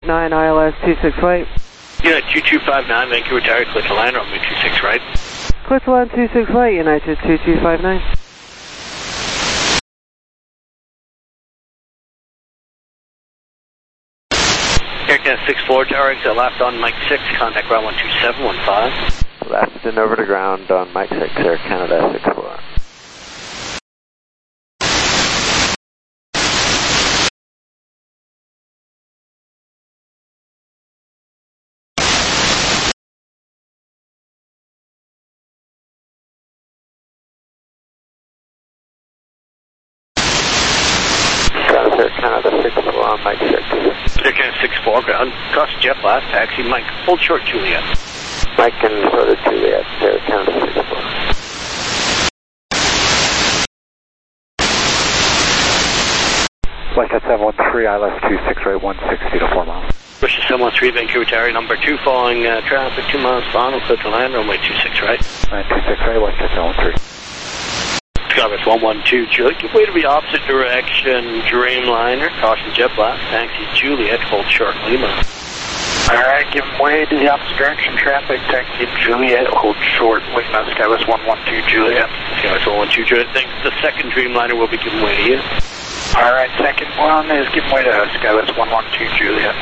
9 ILS 26 right. Unit 2259, Vancouver Tower, clear to land, runway 26 right. Clear to land 26 right, United 2259. Air Canada 64 Tower, exit left on Mike 6, contact ground 12715. Left and over to ground on Mike 6, Air Canada 64. Air Canada 64 on Mike 6. Air Canada 64 ground, cross jet blast, taxi Mike, hold short Juliet. Mike and further Juliet, Air Canada 64. Flight 713, ILS 26 right, 160 to 4 miles. British 713, Vancouver Tower, number 2, following traffic, 2 miles final, clear to land, runway 26 right. 926 right, West 713. Skywards 112, Juliet, give way to the opposite direction, Dreamliner, caution jet blast, taxi Juliet, hold short Lima. Alright, give way to the opposite direction, traffic, taxi Juliet, hold short Lima, Skywards 112, Juliet. Skywards 112, Juliet, thanks. The second Dreamliner will be giving way to you. Alright, second one is giving way to Skywards 112, Juliet.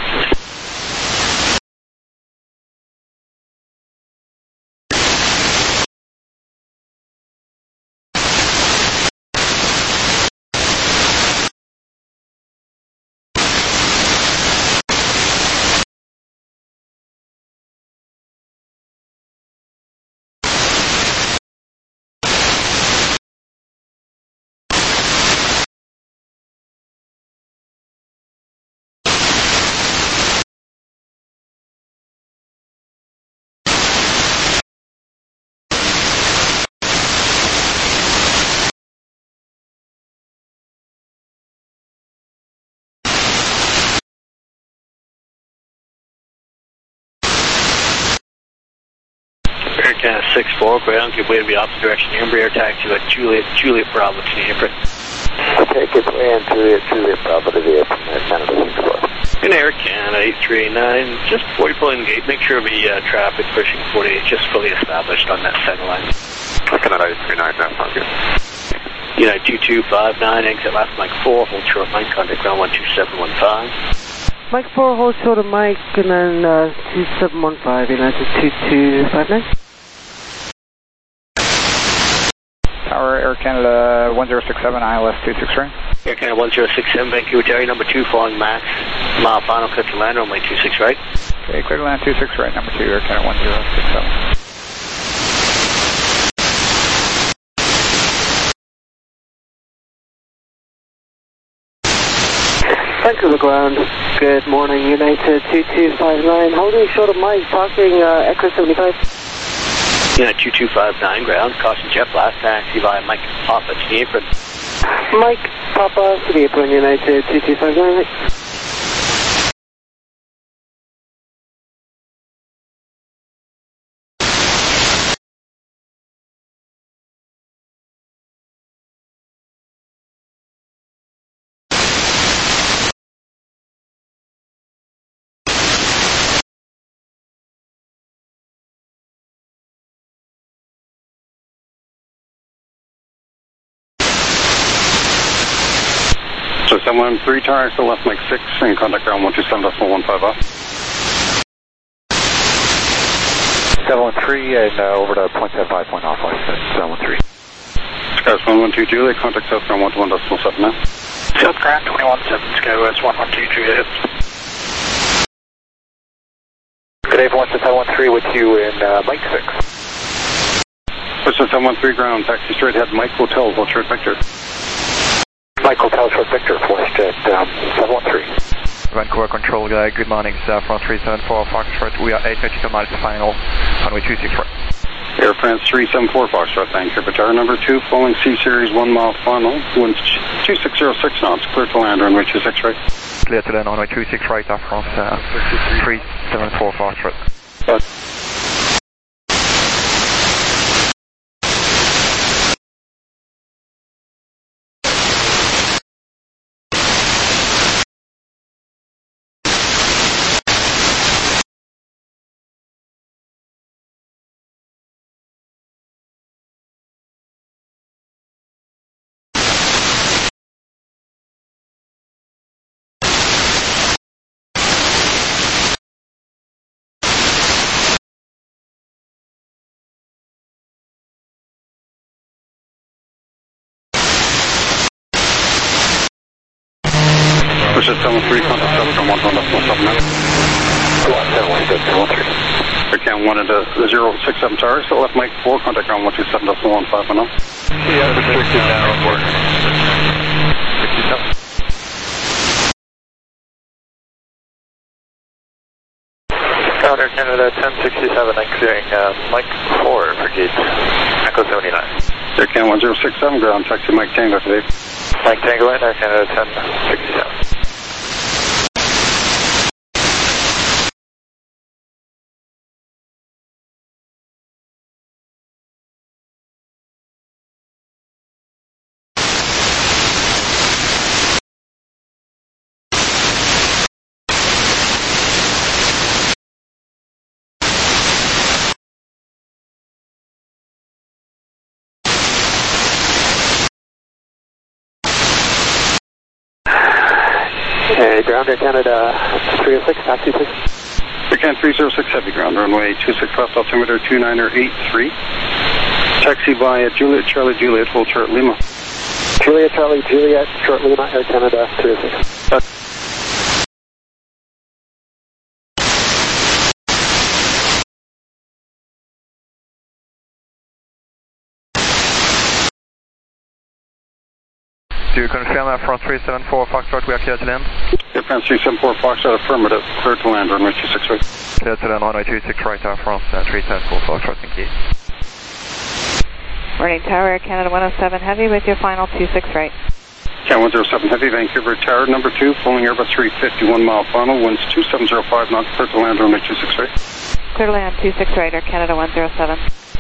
Air Canada 64 ground, give way to the opposite direction, Embraer taxi with Juliet Bravo to the apron. Okay, give way and Juliet Bravo to the apron, Air Canada 64. In Air Canada 839, just before you pull in the gate, make sure the traffic pushing 48 just fully established on that center line. Canada 839, that sounds good. Unit 2259, exit left Mike 4, hold short Mike, contact ground 12715. Mike 4, hold short of Mike, and then 2715, United 2259. Tower, Air Canada 1067, ILS 263. Air Canada 1067, Vancouver Tower, number 2, following Max, mile final, clear to land, runway 26 right. Okay, clear to land 26 right, number 2, Air Canada 1067. Vancouver ground, good morning, United 2259, holding short of Mike, parking Echo 75. Unit 2259 ground, caution jet blast, taxi via Mike Papa to the apron. Mike Papa to the apron, United 2259. So 713 Tower, still left Mike 6, and contact ground 127.15 off. 713 and over to 0.75 point off west, 713. Skywards 112 Juliet, contact south ground 121.7 now. South ground 217, Skywards 112, Juliet. Good day, everyone, 713 with you in Mike 6. British 713 ground, taxi straight ahead, Mike Hotel, hold short Victor. Mike Hotel, short Victor, WestJet 713. Vancouver Control, good morning, France 374 Foxtrot, we are 832 miles final, runway 26 right. Air France 374 Foxtrot, Vancouver Tower, number 2, following C Series 1 mile final, winds 2606 knots, clear to land, runway 26 right. Clear to land, runway 26 right, Air France 374 Foxtrot. 127.3, contact Southern 11.7 now. 171.13. Air Can 1 into 067 Tower, so left Mike 4, contact ground 127.15 now. Yeah, restricted now, report. 67. Air Canada 1067, I'm clearing Mike 4 for gate Echo 79. Air Can 1067, ground taxi Mike Tango today. Mike Tango in, Air Canada 1067. Ground Air Canada 306, taxi please. Air Can 306 heavy ground, runway 26 left, altimeter 2983. Taxi by Juliet Charlie Juliet, full short Lima. Juliet Charlie Juliet, short Lima, Air Canada 306. Do you confirm from 374 Foxtrot we are clear to land? Air France 374 Foxtrot, affirmative, clear to land, runway 26 right. Clear to land, runway 26 right, France 374 Foxtrot, thank you. Morning Tower, Air Canada 107 Heavy with your final 26 right. Can 107 Heavy, Vancouver Tower, number 2, pulling Airbus 351 mile final, winds 2705 knots, clear to land, runway 26 right. Clear to land 26 right, Air Canada 107.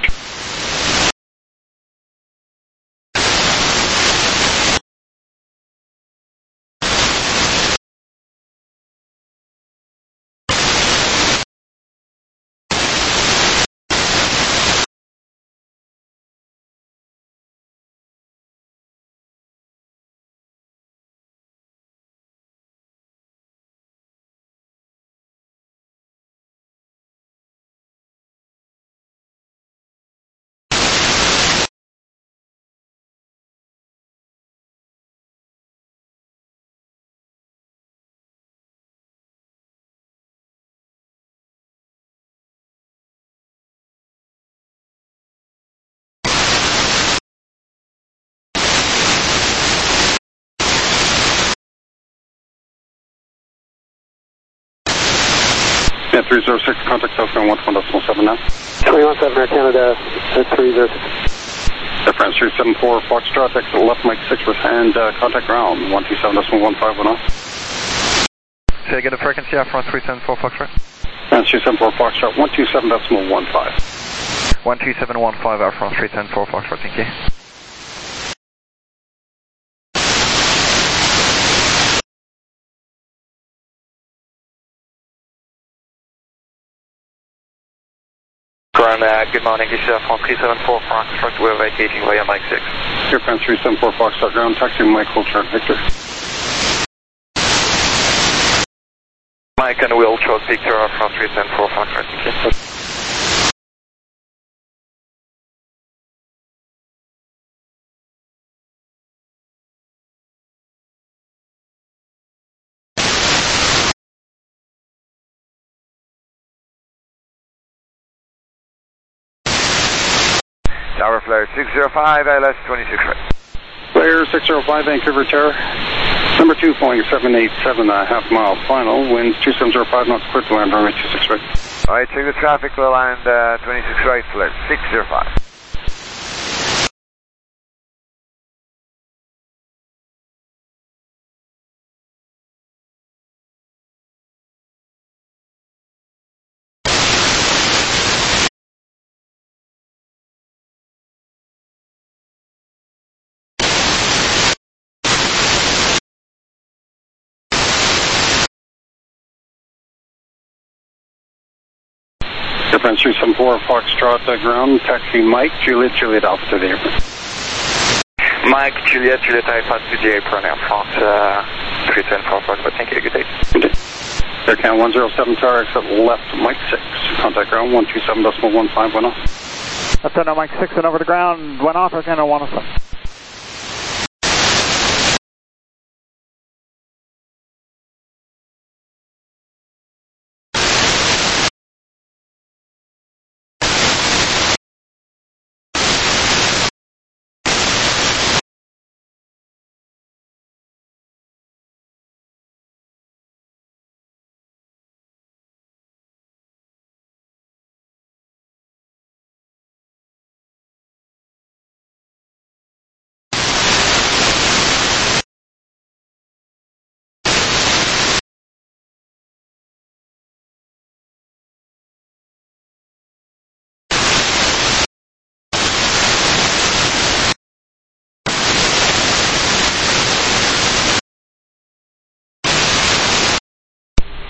Yeah, 306, contact Southern 1.7 now. 217 Air Canada 306. Air France 374 Foxtrot, exit left Mike 6 with hand, contact ground 127.15 Say again the frequency, France 374 Foxtrot. France 374 Foxtrot, 127.15. 12715 France 374 Foxtrot, thank you. Good morning, this is France 374 Foxtrot, we're vacating via Mike 6. Air France 374 Foxtrot, ground taxi Mike Hold Chart Victor. Mike and Will Short Victor of France 374 Foxtrot, thank you. Tower Flare 605, ILS 26 right. Flare 605, Vancouver Tower. Number 2, flying 787, half mile final. Winds 2705 knots, clear to land, runway 26 right. Alright, check the traffic, we'll land 26 right, Flare 605. Air France 374 Foxtrot, ground taxi Mike Juliet Juliet Alpha to the airport. Mike Juliet Juliet Alpha to the airport, Air France 374 Foxtrot, thank you, good day. Good day. Air Can 107 Tower, exit left Mike 6, contact ground 127.15 off. That's no Mike 6 and over the ground, went off, Air Canada 107.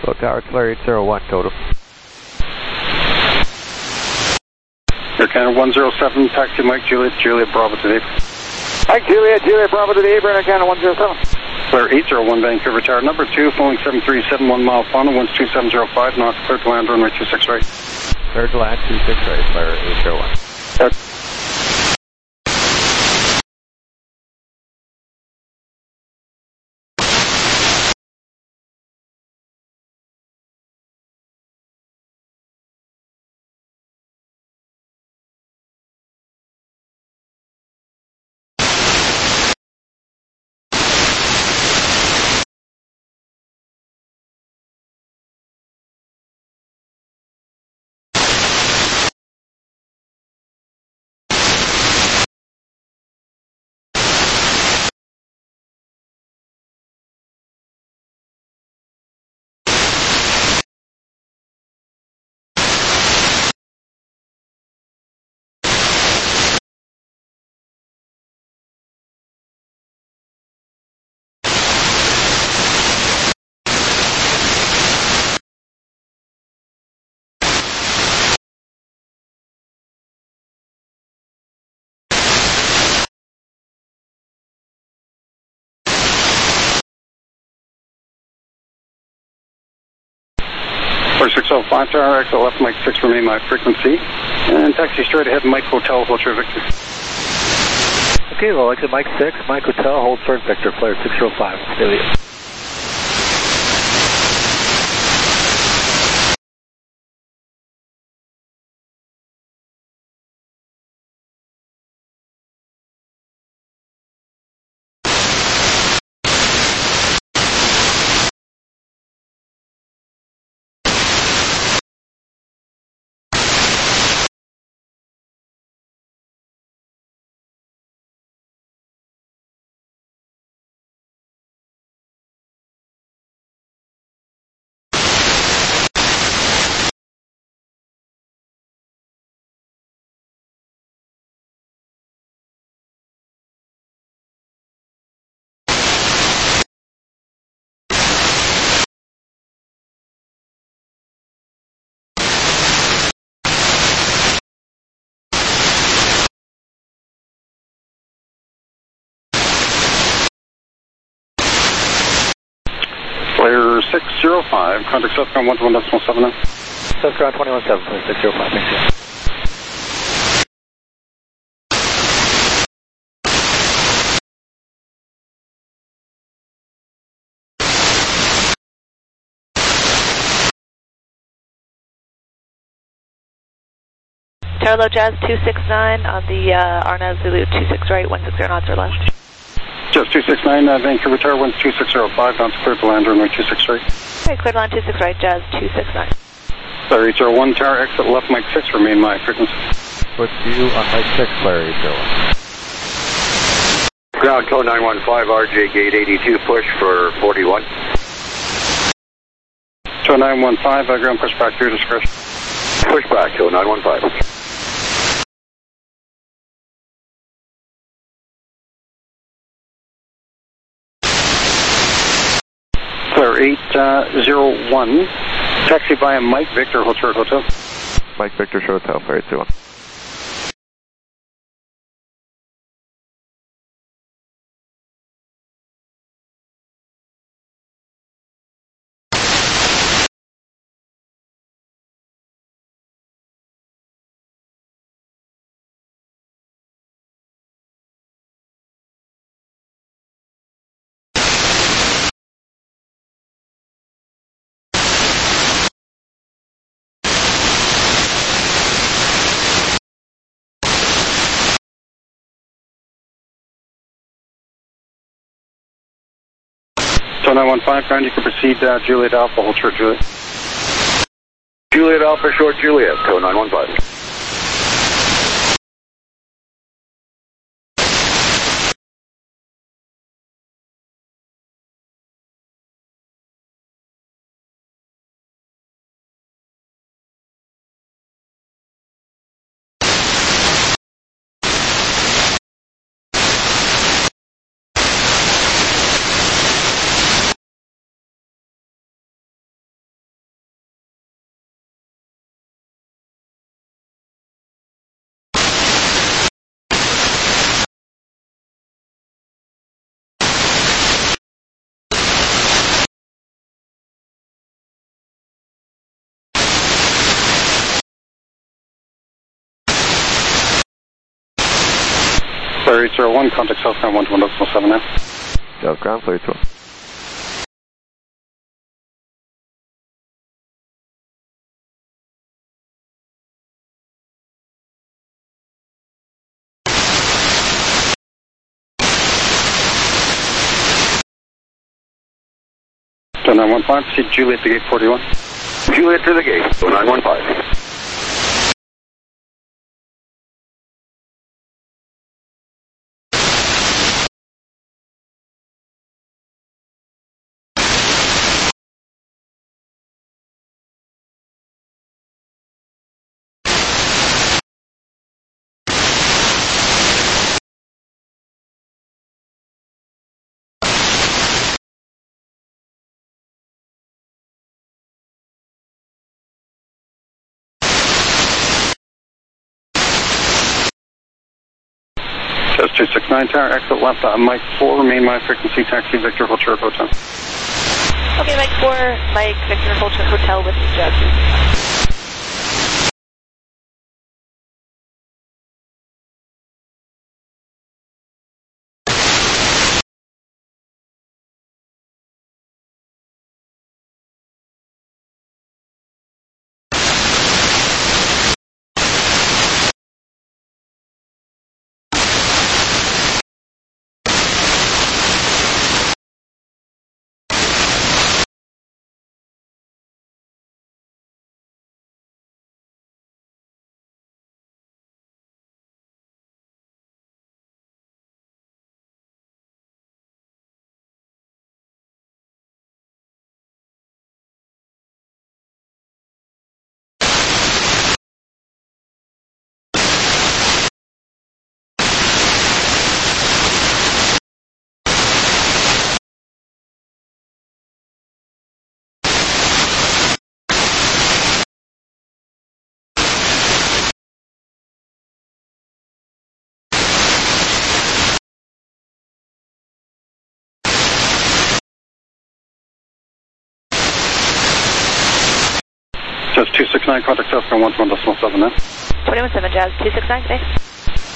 Hello, Tower, Claire 801, total. Air Canada 107, taxi Mike Juliet, Juliet Bravo to Dave. Mike Juliet, Juliet Bravo to the Air Canada 107. Claire 801, Vancouver Tower number 2, Boeing 737, 1 mile final, winds 2705 knots, clear to land, runway 26 right. Clear to land, 26 right, Claire 801. Clear 605 Tower, exit left, Mike 6, remain my frequency. And taxi straight ahead, Mike Hotel, Vulture Victor. Okay, well, exit Mike 6, Mike Hotel, hold short Victor, Flare 605, stay with you. Clear 605, contact Southground 121.79. Southground 21.7, Clear 605, thank you. Tarlo Jazz 269 on the Arna Zulu 26 right, 160 knots or left. Just 269, Vancouver Tower, winds 2605 knots, clear to land, runway 26 right. Okay, clear to land 26 right, Jazz 269. Claire 801 Tower, exit left, Mike 6, remain my frequency. Put you on Mike 6, Claire 801. Ground code 915, RJ gate 82, push for 41. Show 915, ground push back to your discretion. Push back, show 915. Clear 801, taxi via Mike Victor, Hotel. Mike Victor, Hotel, Claire 801. So 915, ground, you can proceed, Juliet Alpha, hold short Juliet. Juliet Alpha, short Juliet, code 915. Flare 801, contact Southground 121.7 now. Southground, Flare 801. So 915, proceed Juliet to gate 41. Juliet to the gate, 915. Jazz 269 tower, exit left on Mike 4, main my frequency, taxi Victor Hotel Hotel. Okay, Mike 4, Mike Victor Hotel Hotel with Jazz. Jazz 269, contact Southground 121.7 now. 21.7 Jazz 269, thanks.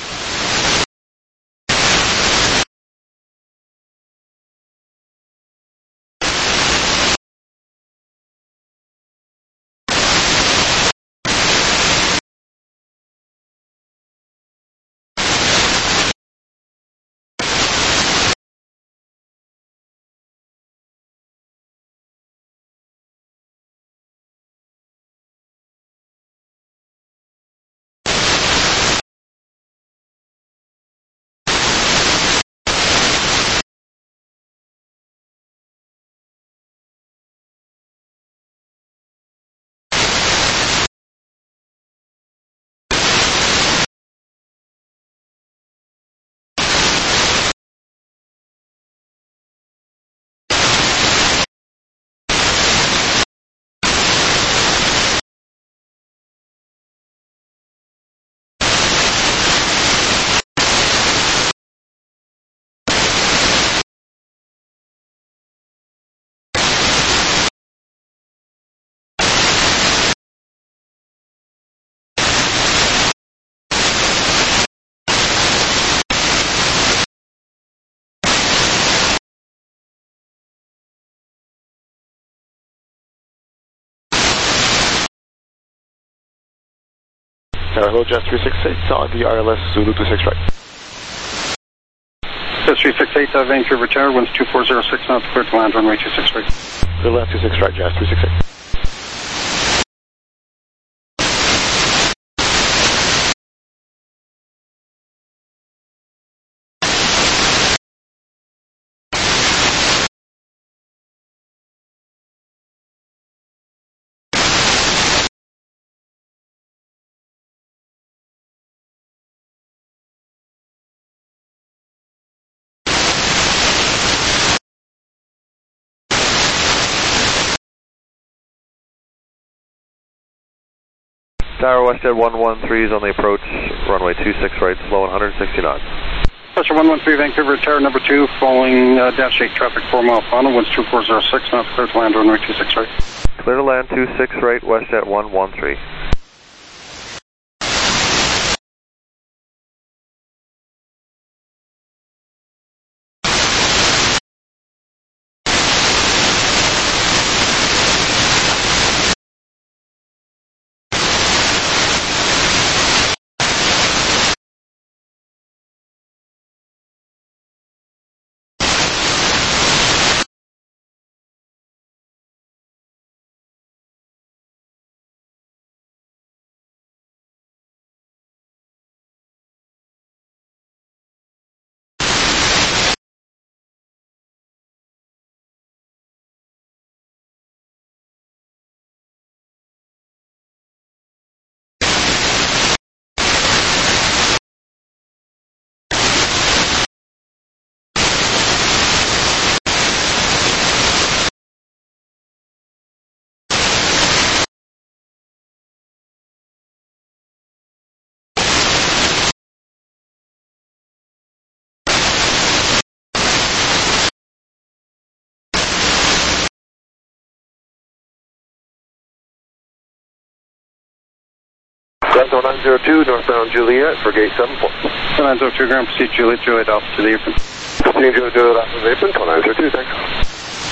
Hello, Jazz 368 on the RLS Zulu 26 right. Jazz 368, Vancouver Tower, winds 2406 knots, clear to land, runway 26 right. Clear to land 26 right, Jazz 368. Tower Westjet 113 is on the approach, runway 26 right, slow 160 knots. Pressure 113, Vancouver Tower, number 2, following dash 8 traffic 4 mile final, winds 2406 knots, clear to land, runway 26 right. Clear to land 26 right, Westjet 113. Toronto 902, northbound Juliet for gate 74. 902, ground, proceed Juliet, Juliet Alpha to the apron. Proceed Juliet Alpha to the apron, Toronto 902, thanks.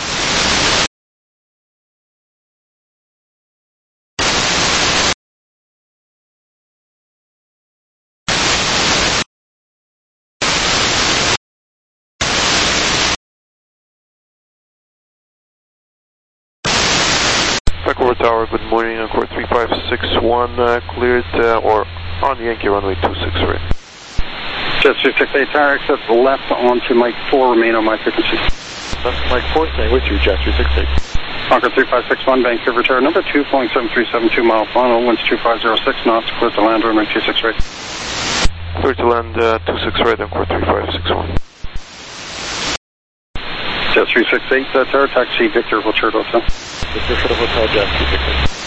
Vancouver Tower, good morning. Encore 3561, cleared or on the Yankee runway 26, right? Jet 368 Tower, exit left onto Mike 4, remain on my frequency. That's Mike 4, staying with you, Jet 368. Concord 3561, Vancouver Tower, number 2, flying 7372 mile final, winds 2506 knots, clear to land, runway 26 right. Clear to land 26 right, Encore 3561. Jet 368 Tower, taxi Victor Hotel Hotel. Victor for the hotel, Jet 368.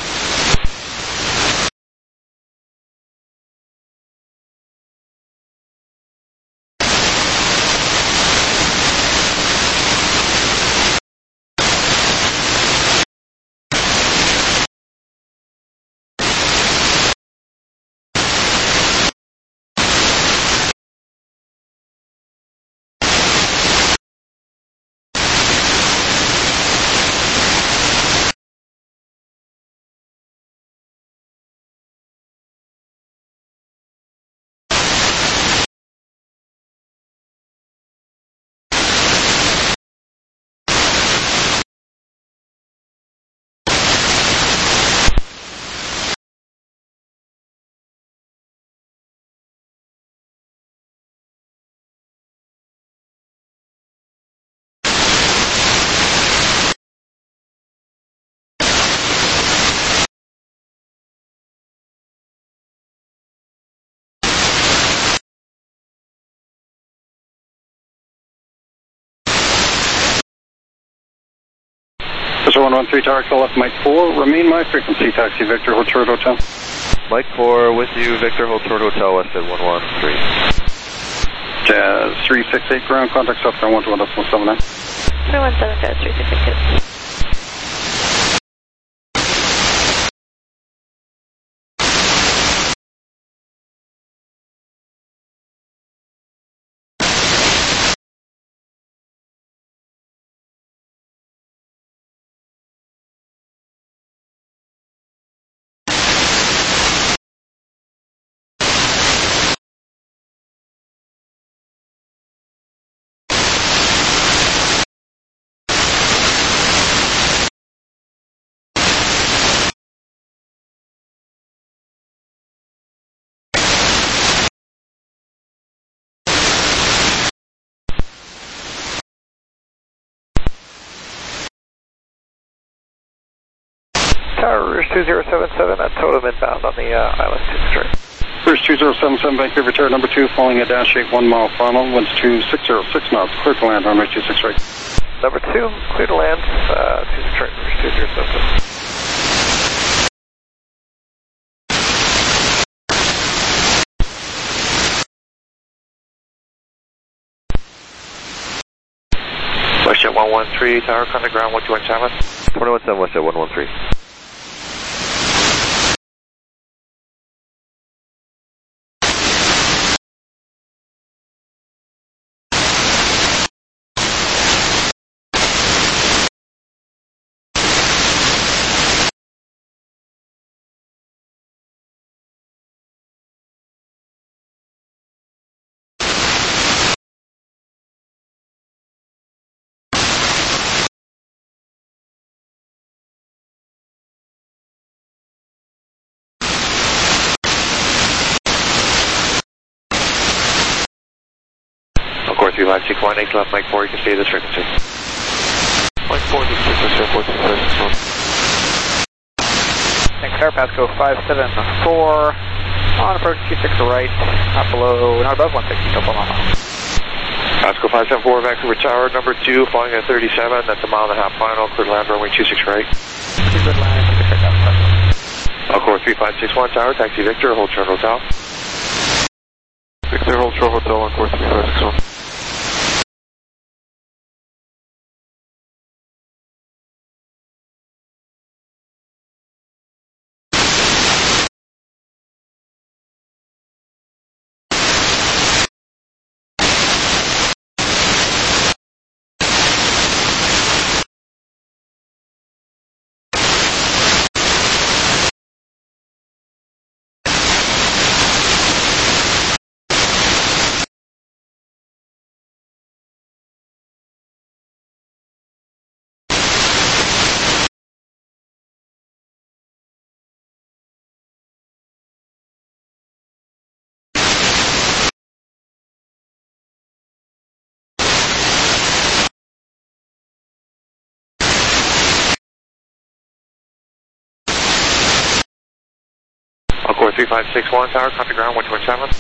Mr. 113 Tower, call left Mike 4, remain my frequency, taxi Victor Hotel Hotel. Mike 4 with you, Victor Hotel Hotel, West at 113. Jazz 368 ground, contact southbound 121.79. 317 Jazz 368. Tower 2077 at totem inbound on the ILS 2 straight. First 2077 Vancouver Tower, number 2, following a dash 8 1 mile final, winds 2606 knots, clear to land, runway 26 right. Number 2, clear to land, 2 straight, first 2077. Westjet 113, tower, contact ground 1217. 2117, Westjet 113. Core 3561, left Mike 4, you can stay this frequency. Mike 4, this is airport 3561. Thanks, Air Pasco 574. On approach 26 right, not below, not above 160, so Omaha. Pasco 574, Vancouver Tower, number 2, flying at 37, that's a mile and a half final, clear to land, runway 26 right. Good line, 26 right, Core 3561, tower, taxi Victor, hold short hotel. Victor, hold short hotel on Core 3561. Encore 3561 tower, contact ground 127.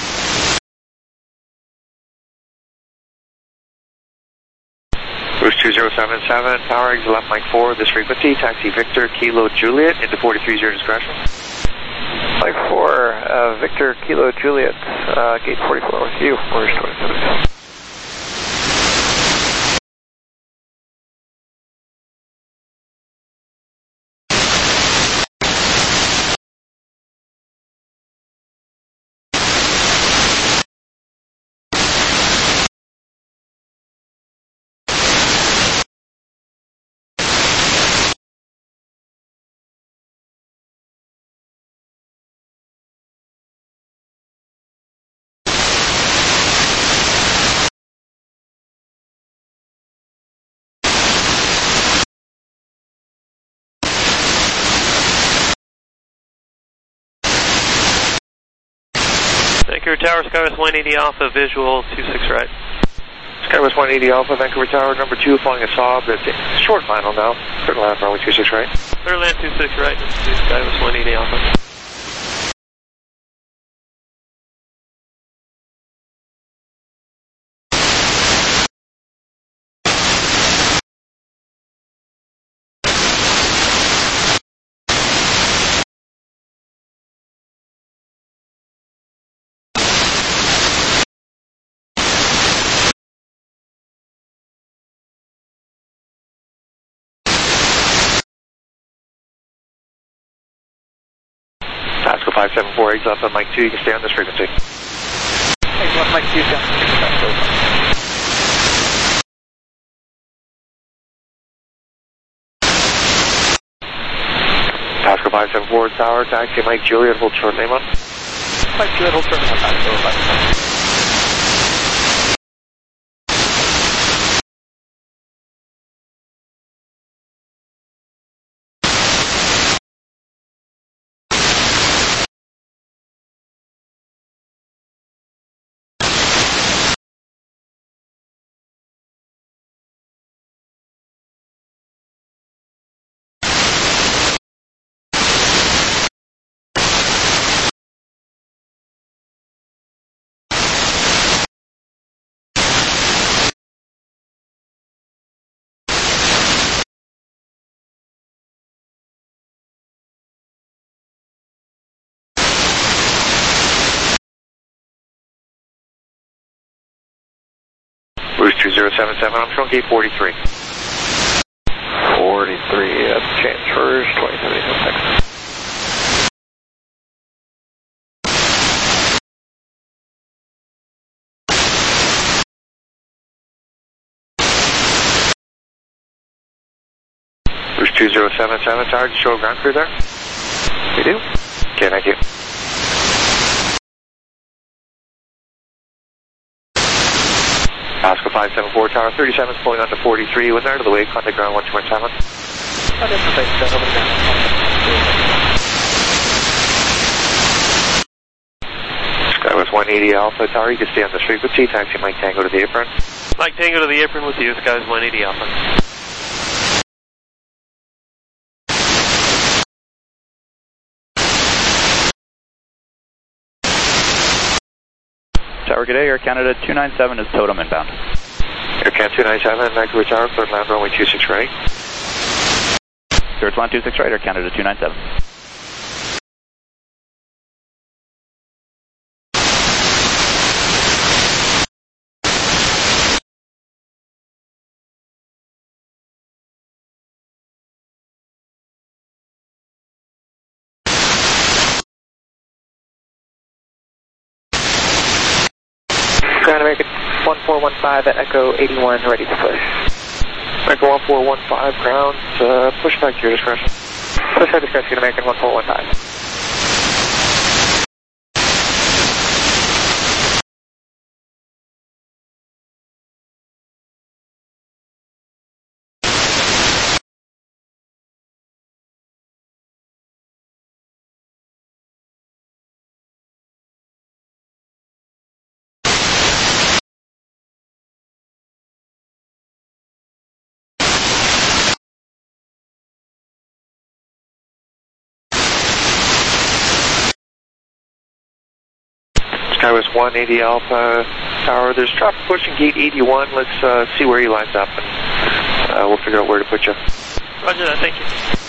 Boost 2077, tower, exit left Mike 4, this frequency, taxi Victor, Kilo Juliet, into 43, your discretion. Mike 4, Victor, Kilo Juliet, gate 44 with you, orders 27. Vancouver Tower, Skywest 180 Alpha, visual 26 right. Skywest 180 Alpha, Vancouver Tower, number 2, flying a Saab, it's short final now, clear to land runway 26 right. Clear land 26 right, Skywest 180 Alpha. Pasco 574, exit left on Mike 2, you can stay on this frequency. Exit left Mike 2, down. Pasco 574, tower, taxi Mike Juliet, hold short name on. Mike Juliet, hold short name on Pasco 574. Boost 2077, I'm showing gate 43. 43, transfers 2076. Boost 2077, tower, just show a ground crew there? We do. Okay, thank you. Pasco 574, tower 37 is pulling on to 43, when they're out of the way, contact ground 127. Skywest 180 Alpha, tower, you can stay on this frequency, taxi Mike Tango to the apron. Mike Tango to the apron with you, Skywest 180 Alpha. Tower, good day, Air Canada 297 is Totem inbound. Air Canada 297, Vancouver Tower, clear land runway 26 right. Clear land 26 right, Air Canada 297. Ground American 1415 at Echo 81, ready to push. Echo 1415, ground, push back to your discretion. Push back discretion, American 1415. SkyWest 180 Alpha Tower. There's traffic pushing gate 81. Let's see where he lines up, and we'll figure out where to put you. Roger that, thank you.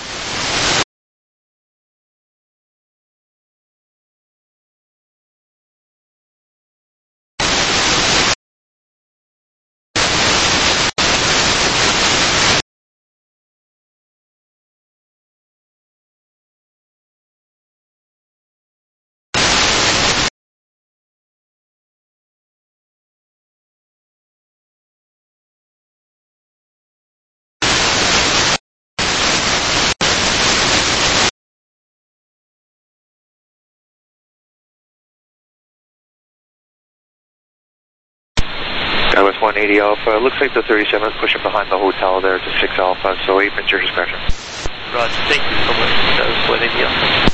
SkyWest 180 Alpha. Looks like the 37 is pushing behind the hotel there to 6 Alpha, so apron's your discretion. Roger, thank you so much. SkyWest 180 Alpha.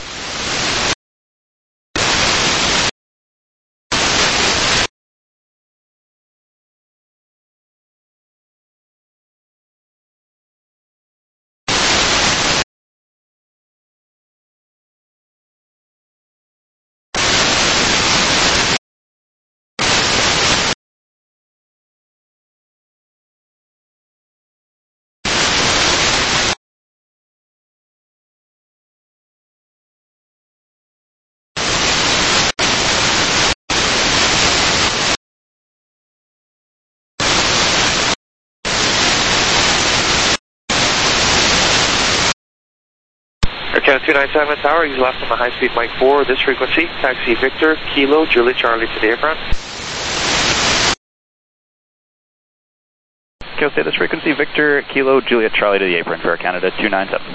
Air Canada 297 Tower, he's left on the high-speed Mike 4, this frequency, taxi Victor, Kilo, Julie, Charlie to the apron. KOC, this frequency, Victor, Kilo, Juliet, Charlie to the apron for Air Canada 297.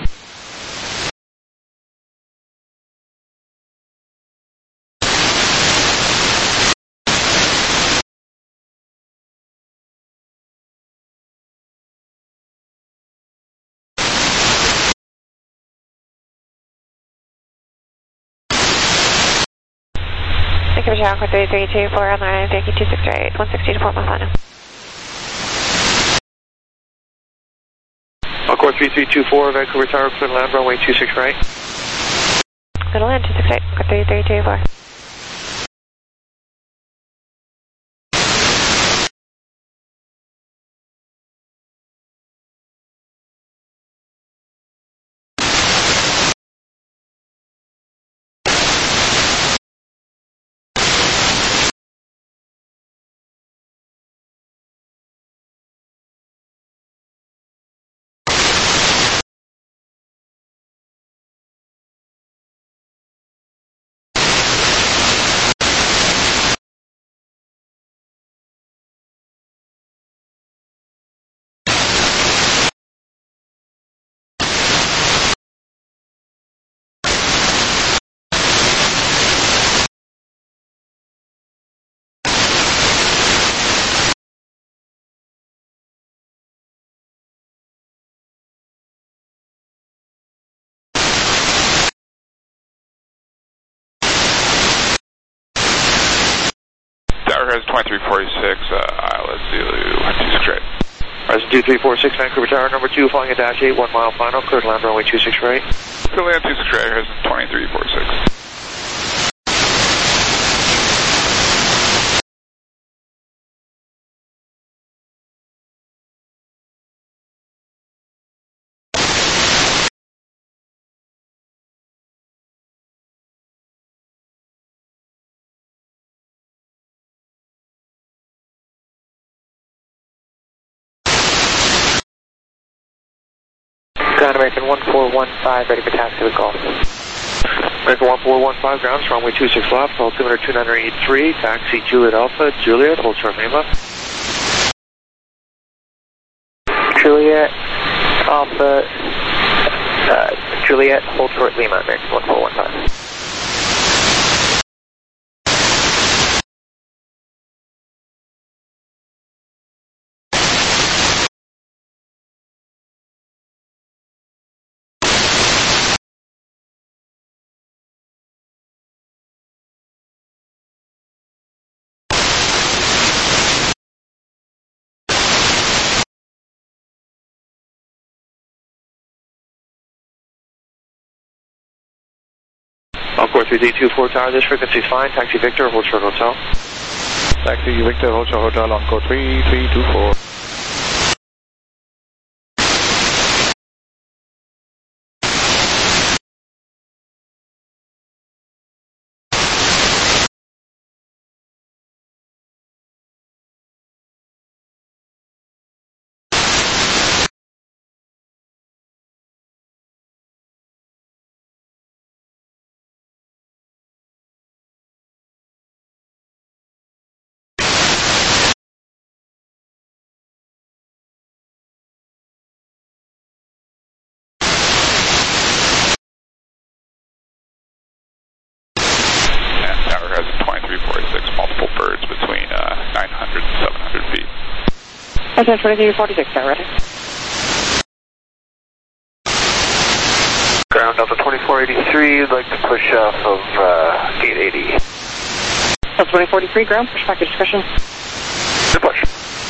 Thank you for Tower 3324 on the line, Yankee 268, 160 to 4 miles final. Encore 3324, Vancouver Tower, clear to land, runway 26 right. Clear to land, 268, 3324. Tower has 2346, ILS Zulu, 26 right. Horizon 2346, Vancouver Tower, number 2, flying a dash 8, 1 mile final, clear to land, runway 26 right. Clear to land 26 right, Horizon 2346. Ground American 1415, ready for taxi with call. American 1415, ground, runway 26 left, altimeter 2983, taxi Juliet Alpha, Juliet, hold short Lima. Juliet Alpha, Juliet, hold short Lima, American 1415. Encore 3D24 Tower, this frequency is fine. Taxi Victor, hold short hotel. Taxi Victor, hold short hotel, Encore 3324. Tower has a 2346, multiple birds between 900 and 700 feet. Okay, 2346, Tower, ready. Ground Delta 2483, you'd like to push off of gate 80. Delta 2043, ground, push back to discussion. Good push.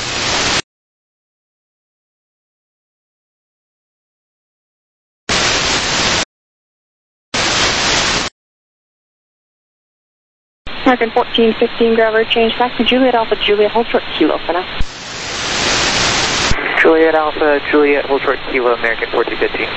American 1415, ground road change back to Juliet Alpha, Juliet, hold short, kilo for now. Juliet Alpha, Juliet, hold short, kilo, American 1415.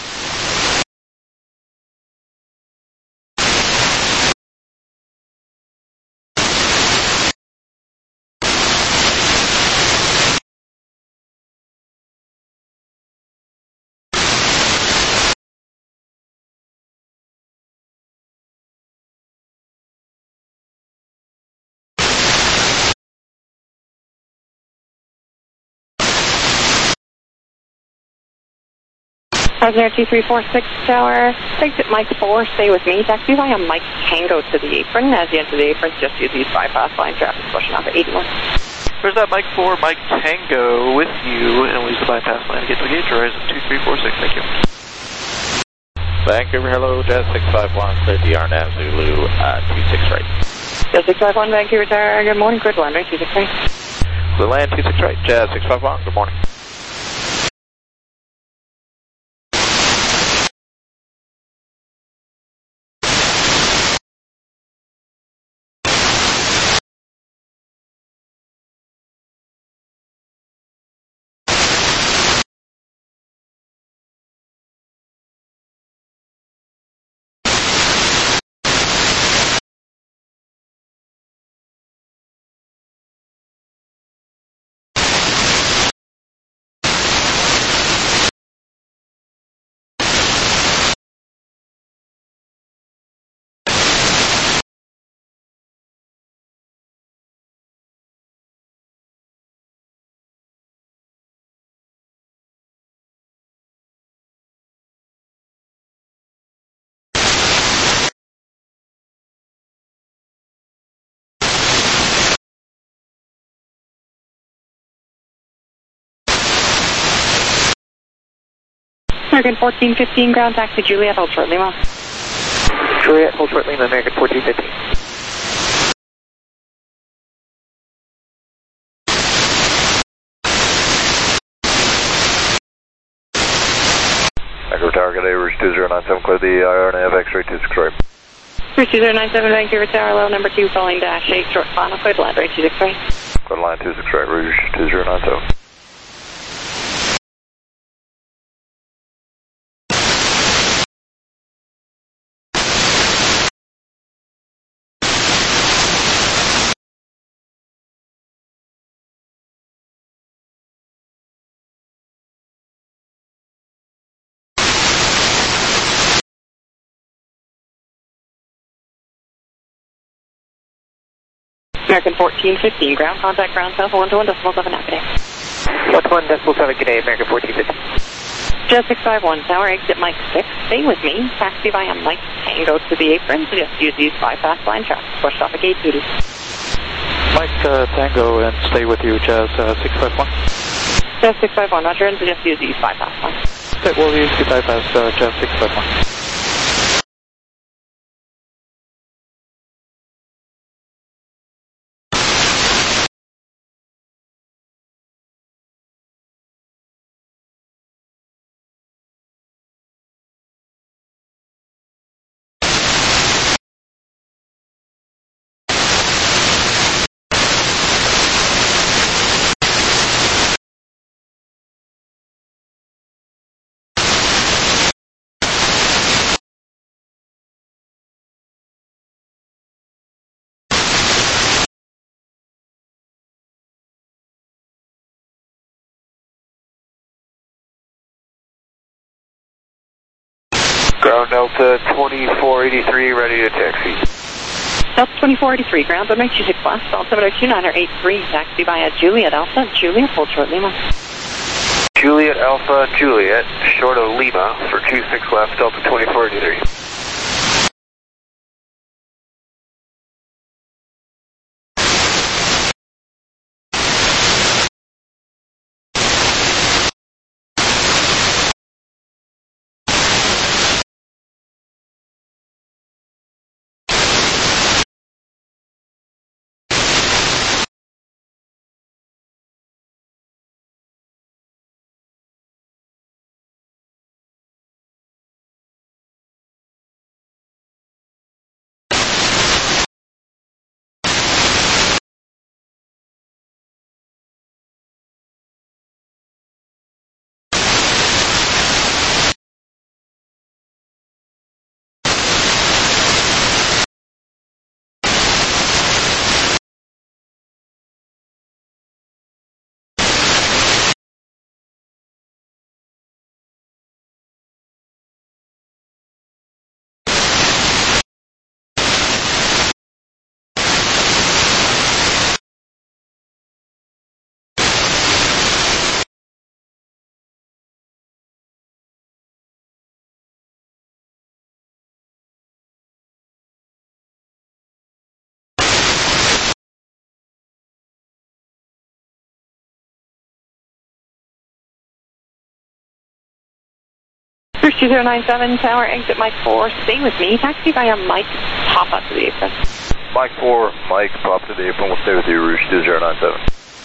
Passenger 2346 Tower, exit Mike 4, stay with me. Taxi via Mike Tango to the apron. As you enter the apron, just use these bypass line traffic, pushing off at 81. Where's that Mike 4, Mike Tango with you, and we use the bypass line to get to the gate, horizon 2346, thank you. Vancouver, hello, Jazz 651, clear DR Nav Zulu, 26 right. Jazz 651, Vancouver Tower, good morning, clear to land, right, 26 right. Clear land, 26 right, Jazz 651, good morning. American 1415, ground taxi Juliet, hold short Lima. Juliet, hold short Lima, American 1415. Vancouver Tower, good day, Rouge 2097, clear the RNAV X-ray 26 right. Rouge 2097, Vancouver Tower, low number 2, falling dash 8, short final, clear to land, right, 26 right. Clear to line 26 right, Rouge 2097. American 1415, ground contact ground south 121.7 Academy. 121.7, good day, American 1415. Jazz 651, Tower, exit Mike 6, stay with me. Taxi via Mike Tango to the apron, so just use these bypass line traffic, pushed off at gate 80. Mike Tango and stay with you, Jazz 651. Jazz 651, roger, and so just use these bypass lines. Okay, we'll use the bypass Jazz 651. Ground Delta 2483, ready to taxi. Delta 2483, ground on 26 left, altimeter 2983, taxi via Juliet Alpha, Juliet, hold short Lima. Juliet Alpha, Juliet, short of Lima for 26 left, Delta 2483. Cruise 2097, tower exit Mike 4, stay with me, taxi via Mike, pop up to the apron. Mike 4, Mike, pop to the apron, we'll stay with you, Rouge 2097.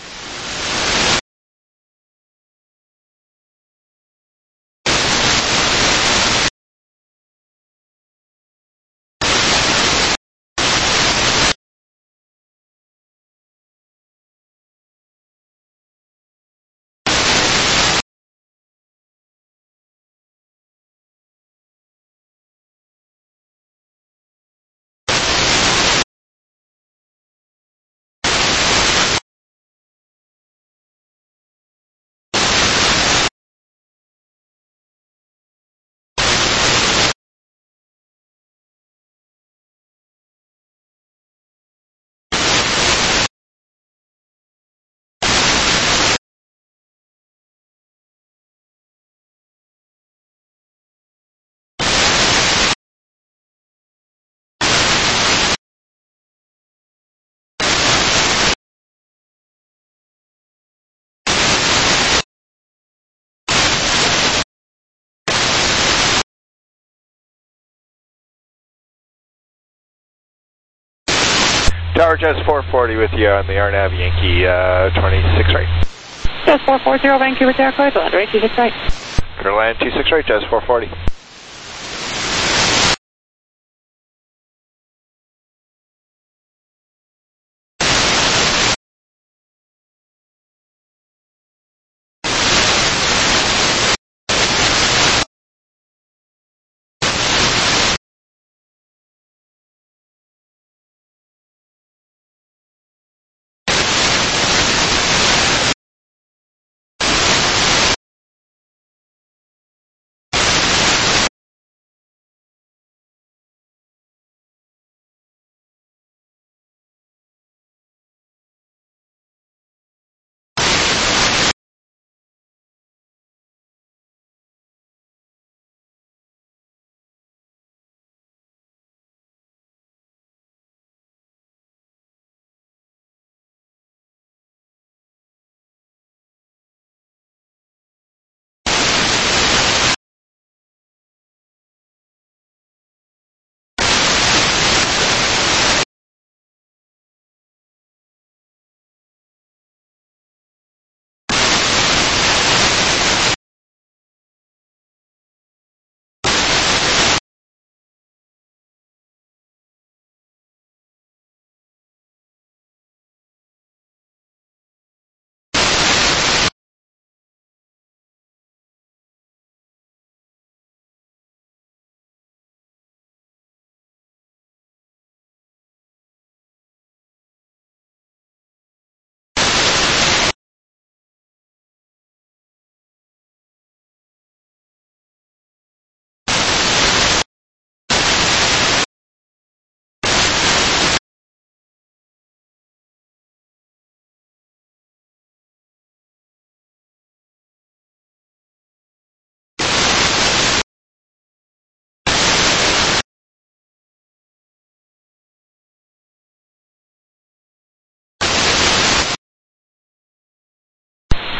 Tower Jazz 440 with you on the RNAV Yankee 26 right. Jazz 440, Vancouver Tower, clear to land, right, 26 right. Clear to land 26 right, Jazz 440.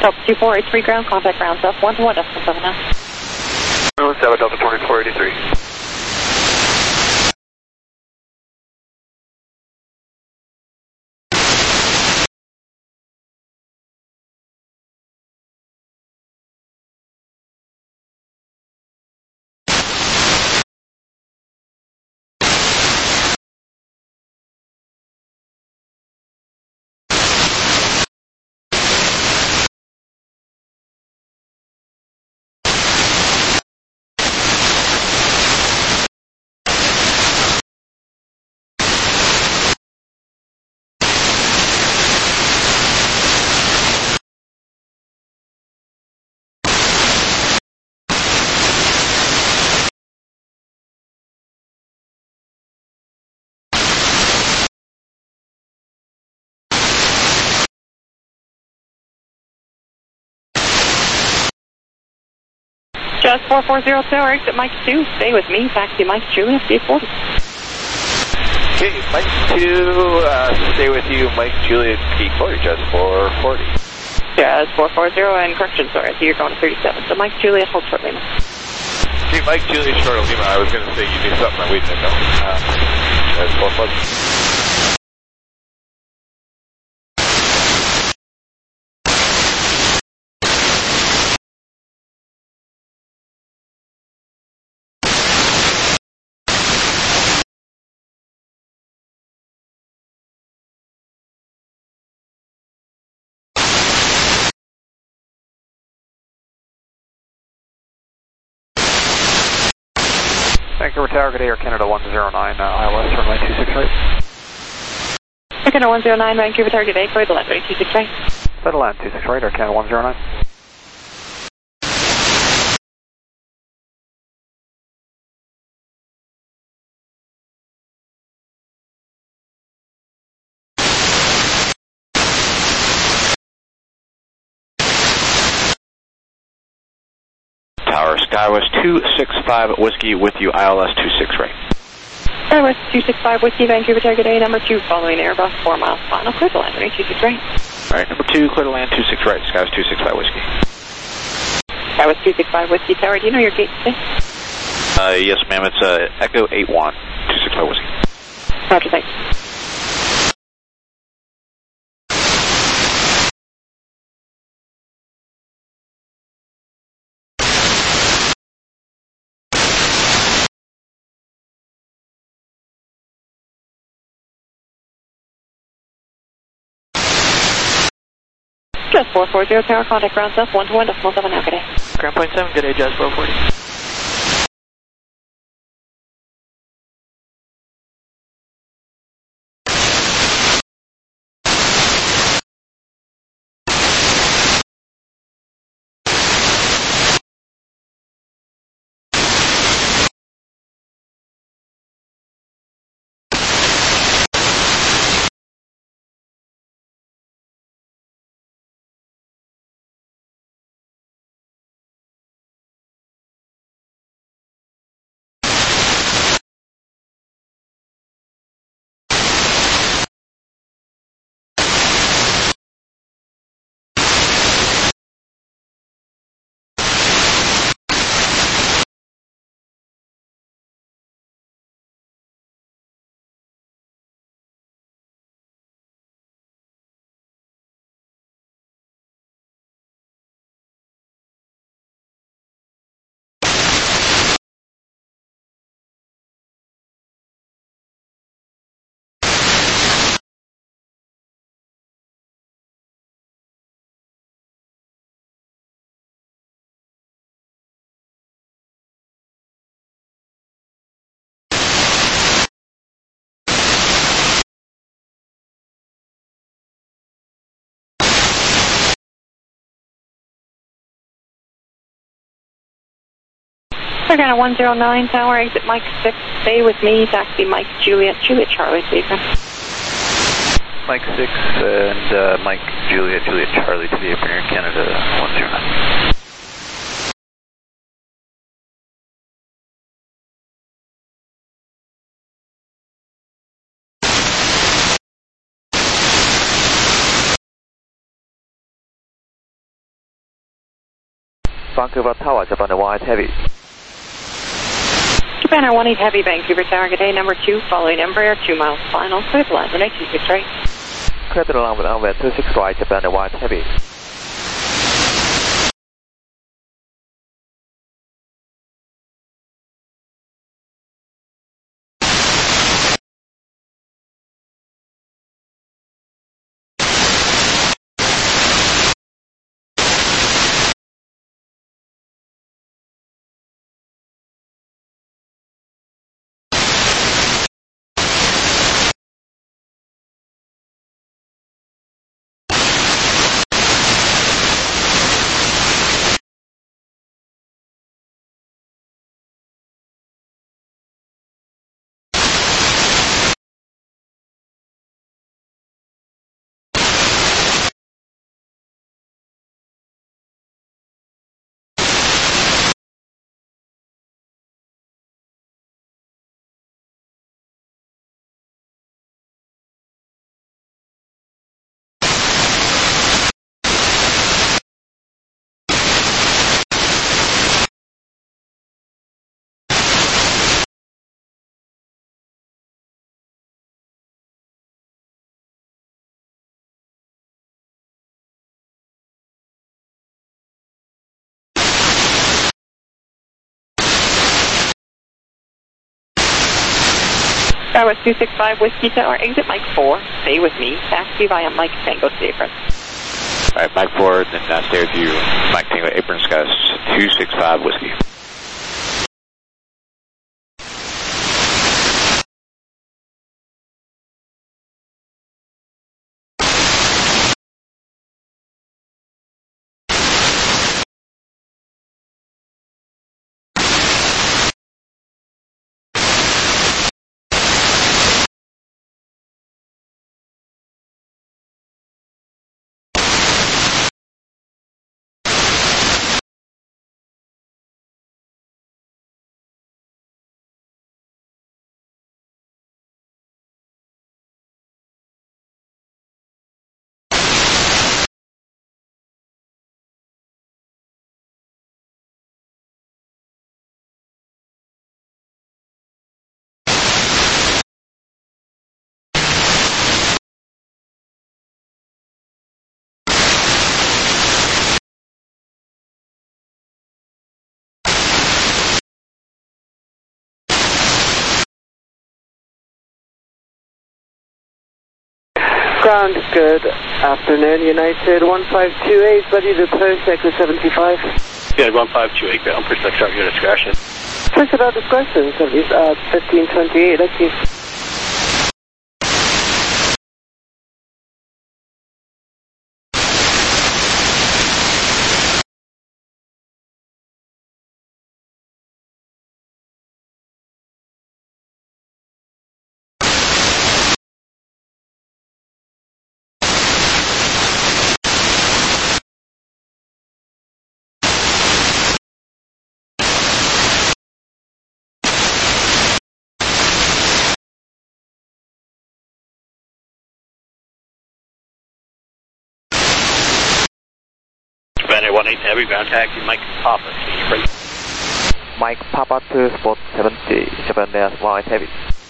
Delta 2483 ground, contact ground south 121.7 now. 7 Delta 2483. Just 440 tower, exit Mike 2, stay with me, taxi Mike Juliet, 840. Okay, Mike 2, stay with you, Mike Juliet, 840, just 440. Just 440, and correction, sorry, I see you're going to 37, so Mike Juliet, hold short Lima. Okay, Mike Juliet, short Lima, I was going to say you knew something that we didn't know. That's 440. Vancouver Tower, good day, Air Canada 109, ILS, runway 26 right. Air Canada 109, Vancouver Tower, good day, clear the land, 26 right. Clear the land, 26 right, Air Canada 109. Tower, Skywest 265 Whiskey with you, ILS 26 right. Skywest 265 Whiskey, Vancouver Tower, good day, number 2, following Airbus, 4 miles final, clear the land, 26 right. Alright, number 2, clear the land, 26 right, Skywest 265 Whiskey. Skywest 265 Whiskey Tower, do you know your gate today? Yes ma'am, it's Echo 81, 265 Whiskey. Roger, thanks. Just 440 tower, contact ground south 121.7 now, good day. Ground point 7, good day, Jazz 440. Air Canada 109 tower, exit Mike 6, stay with me, taxi Mike Juliet, Juliet Charlie, Stephen. Mike 6 and Mike Juliet, Juliet Charlie to the apron, Air Canada 109. Vancouver Tower, Japan 18 Heavy. Japan 18 Heavy, Vancouver Tower, good day, number 2, following Embraer, 2 miles final, clear to land, runway 26 right. Clear to land with runway 26 right, Japan 18 Heavy. Skywest 265 Whiskey Tower, exit Mike 4, stay with me, taxi via Mike Tango to the apron. Alright, Mike 4, then stay with you, Mike Tango, apron, Skywest 265 Whiskey. Ground, good afternoon, United 1528, ready to push, Echo 75. Yeah, 1528, ground, push next start, your discretion. Push without discretion, 1528, thank you. Japan 18 Heavy, ground taxi, Mike Papa, Mike Papa to spot 70, Japan 18 Heavy.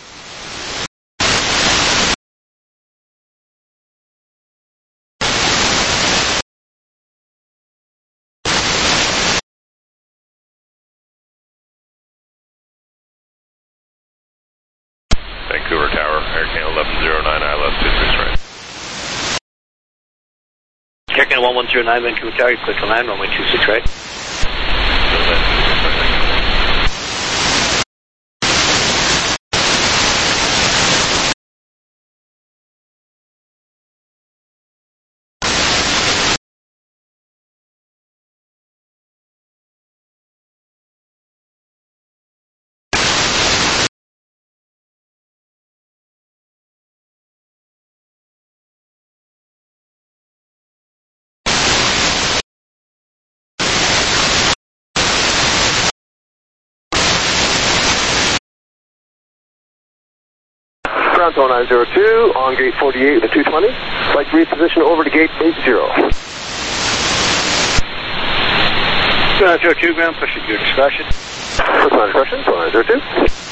Vancouver Tower, Hurricane 1109, ILS 26 right. Hurricane 1109, Vancouver Tower, clear to land, runway 26 right. Toronto 902, on gate 48 to 220. Like reposition over to gate 80. 902 ground, push at your discretion. What's my discretion? 902.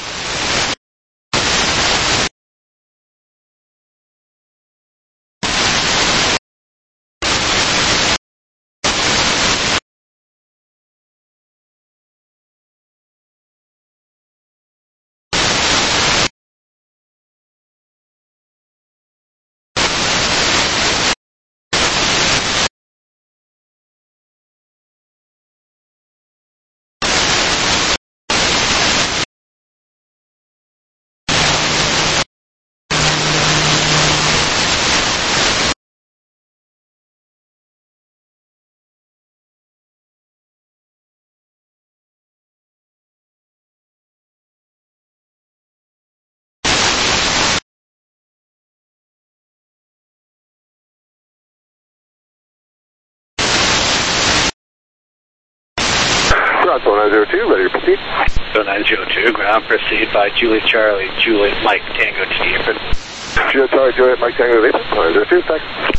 Toronto 902, ready to proceed. So 902 ground, proceed by Juliet Charlie, Juliet Mike Tango to the apron. Juliet Charlie, Juliet Mike Tango to the apron. 902, thanks.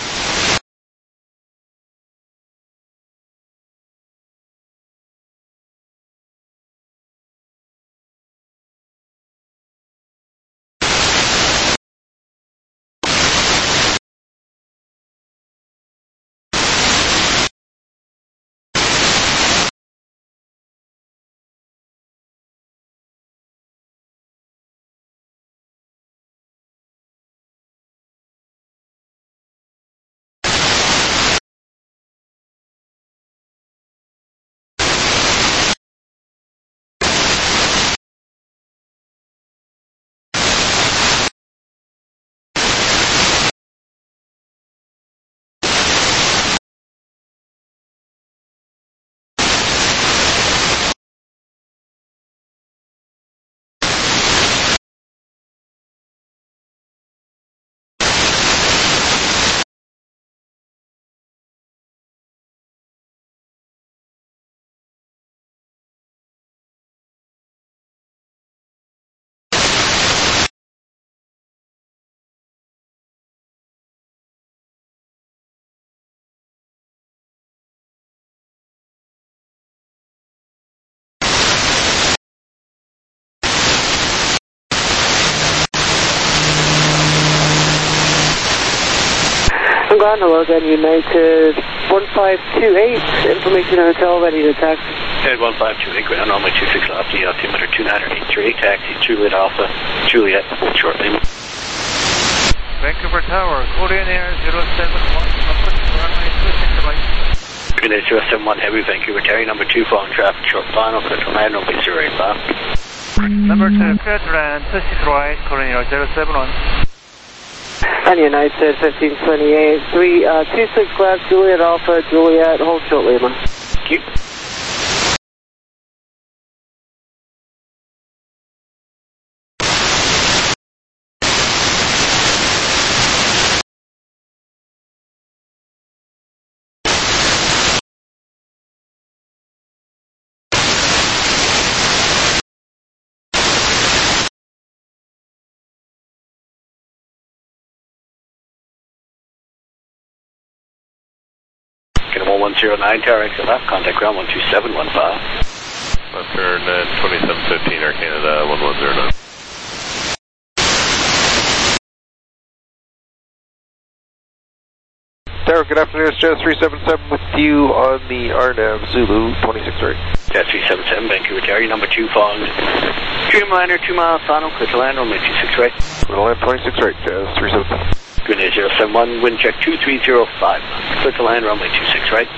Ground, hello again, United 1528, information hotel, ready to taxi. Head 1528, ground, only 26 left, altimeter 2983, taxi Juliet Alpha, Juliet, hold short Lima. Vancouver Tower, Korean Air 071, runway 26 right. Unit 071 Heavy, Vancouver Terry, number 2, following traffic, short final, clear to land, only 085. Number 2, clear to land, 26 right, Korean Air 071. And United 1528, 26 class, Juliet Alpha, Juliet, hold short Lima. Thank you. Get 1109, tower exit left, contact ground 12715. Left turn 2715, Air Canada 1109. Tower, good afternoon, it's Jazz 377 with you on the RNAV Zulu 26 right. Jazz 377, Vancouver Terry, number 2, following Dreamliner, 2 miles final, clear to land, only 26 right. We're going to land 26 right, Jazz 377. Grenade 071, wind check 2305. Clear to land, runway 26 right.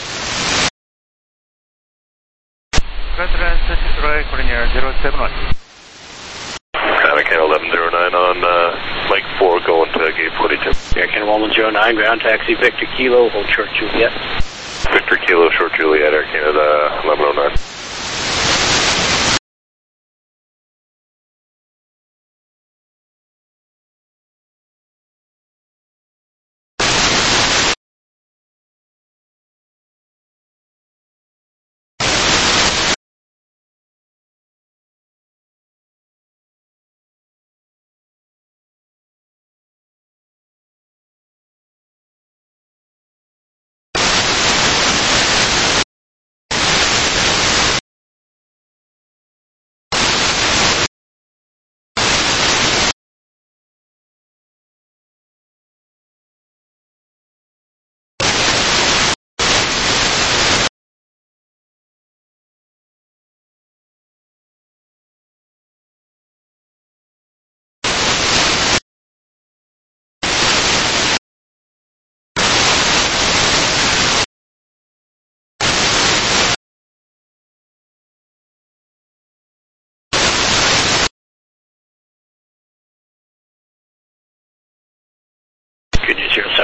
Clear to land, 26 right, Korean Air 071. Air Canada 1109 on Mike 4 going to gate 42. Air Canada 1109, ground taxi, Victor Kilo, hold short Juliet. Victor Kilo, short Juliet, Air Canada 1109.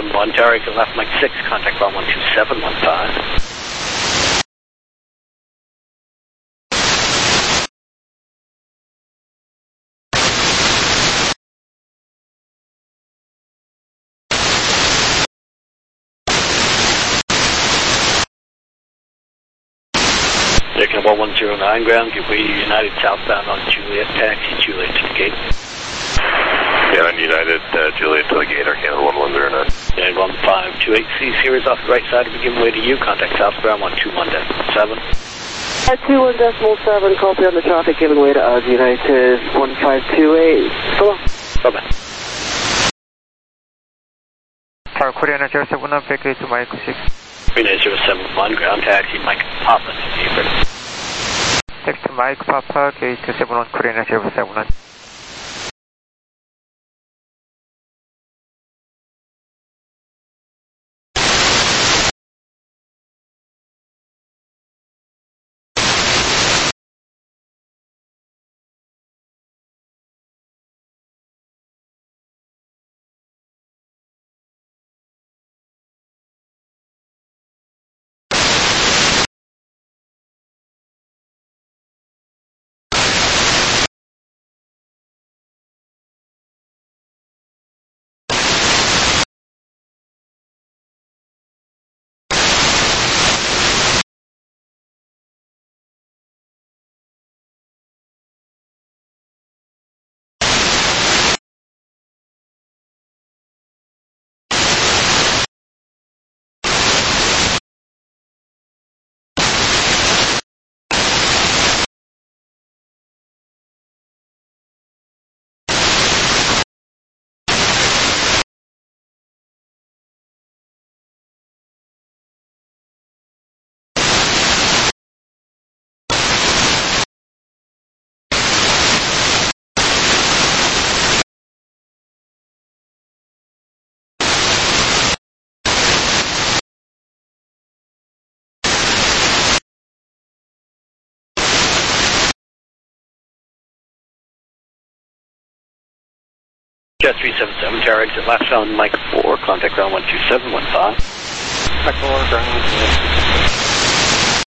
371, Tower exit left Mike 6, contact ground 12715. Taking 1109 ground, give way to United southbound on Juliet, taxi Juliet to the gate. Yeah, on United, Juliet to the gate, Arcana 1109. United 1528C, series off the right side will be given way to you, contact southbound 121.7. At 21.7, copy on the traffic, giving way to United 1528. Hello. Bye-bye. Tower Korean 071, vacate to Mike 6. United 071, ground taxi, Mike Papa to the apron. Next to Mike Papa, gate 71, Korean 071. Jet 377, Tower exit left on Mike 4, contact ground 12715. Mike 4, ground 12715.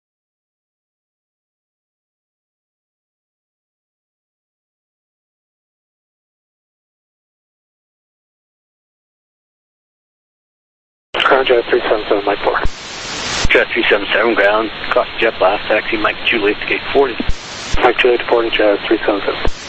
Ground Jet 377, Mike 4. Jet 377, ground, cross jet blast, taxi Mike Juliet to gate 40. Mike Juliet to 40, Jet 377.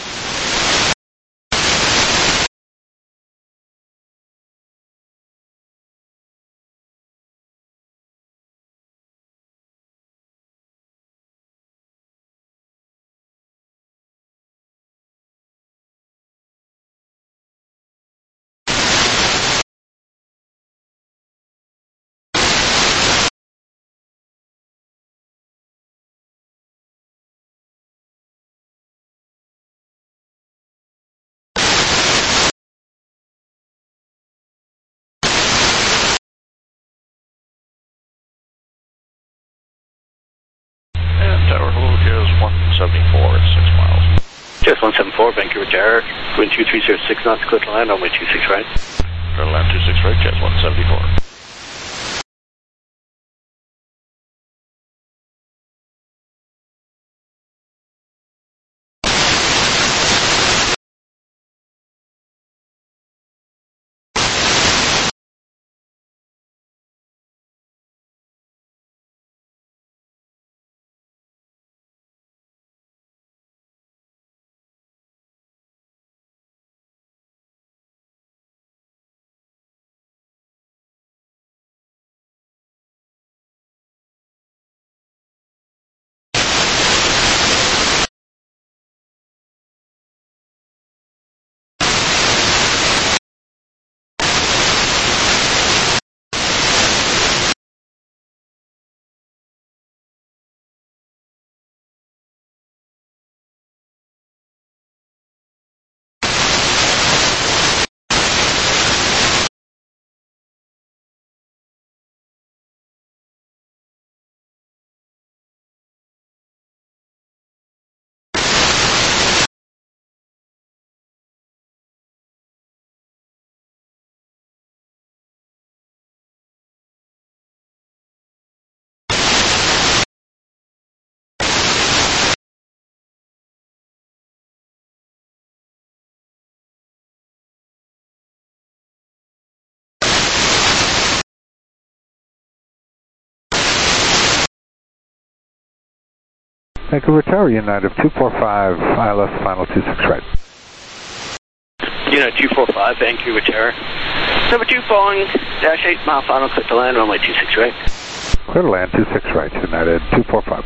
Tower, hello, Jazz 174, 6 miles. Jazz 174, Vancouver Tower, wind 2306 knots, clear to land, runway 26 right. Clear to land 26 right, Jazz 174. Vancouver Tower, United 245, ILS final 26 right. Unit 245, Vancouver Tower. Number 2 following dash 8 mile final, clear to land, runway 26 right. Clear to land 26 right, United 245.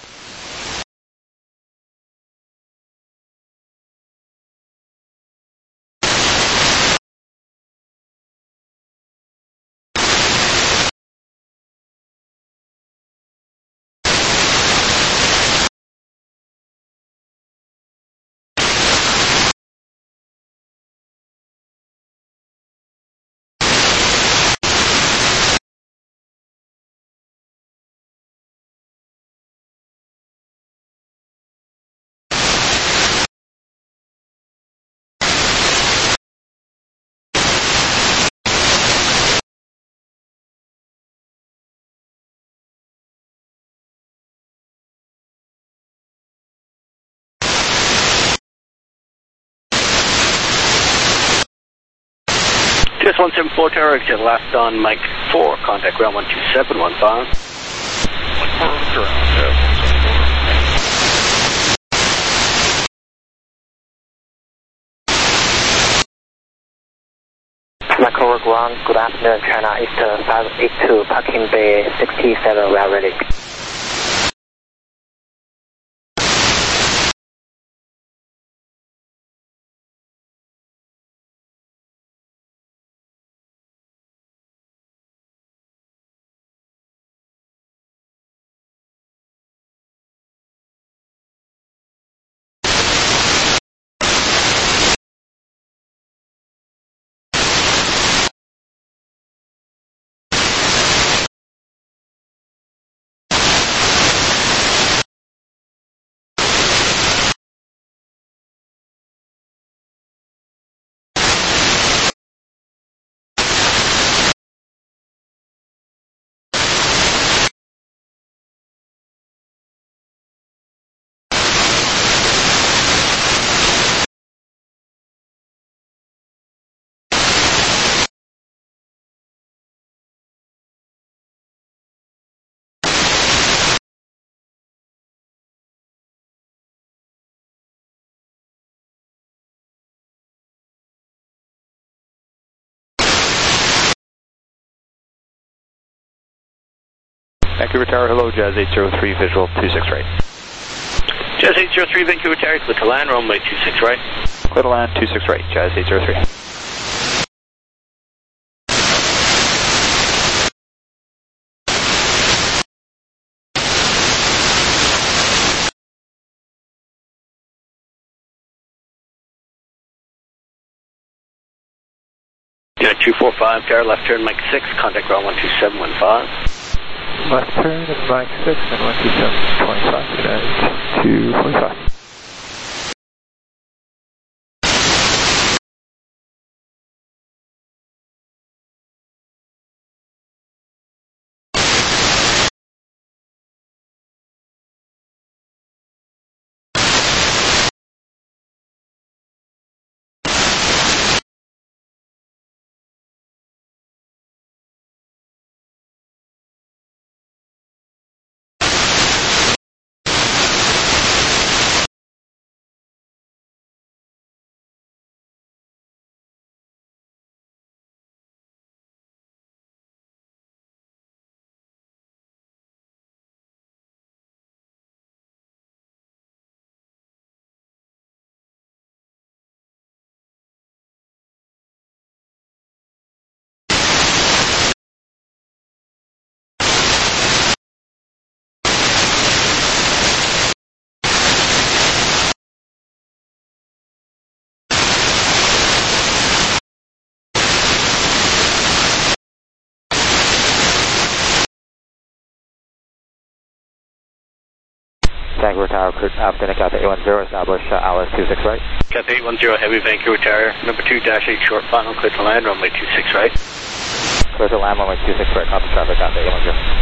Just 174 Tower, exit left on Mike 4, contact ground 127, 1 Macro ground, good afternoon, China Eastern 582, Parking Bay 67, we are ready. Vancouver Tower, hello, Jazz 803, visual 26 right. Jazz 803, Vancouver Tower, clear to land, runway 26 right. Clear to land, 26 right, Jazz 803. Unit 245 Tower, left turn Mike 6, contact ground 12715. Left turn is Mike 6 and 127.25, United 245. Vancouver Tower, Alpha Cathay 810, establish ILS 26 right. Cathay 810, heavy Vancouver Tower, number 2-8 short final, clear to land, runway 26 right. Clear to land, runway 26 right, copy traffic, Cathay 810.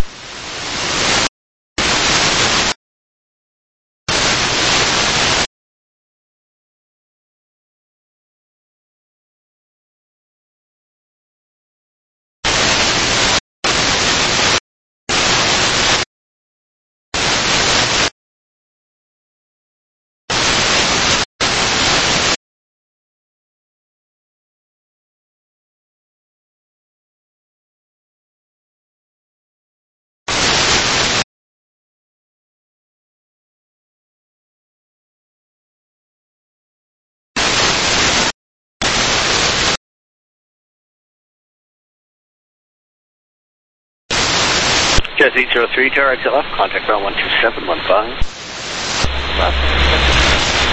Jet 803, tower exit left, contact ground 12715.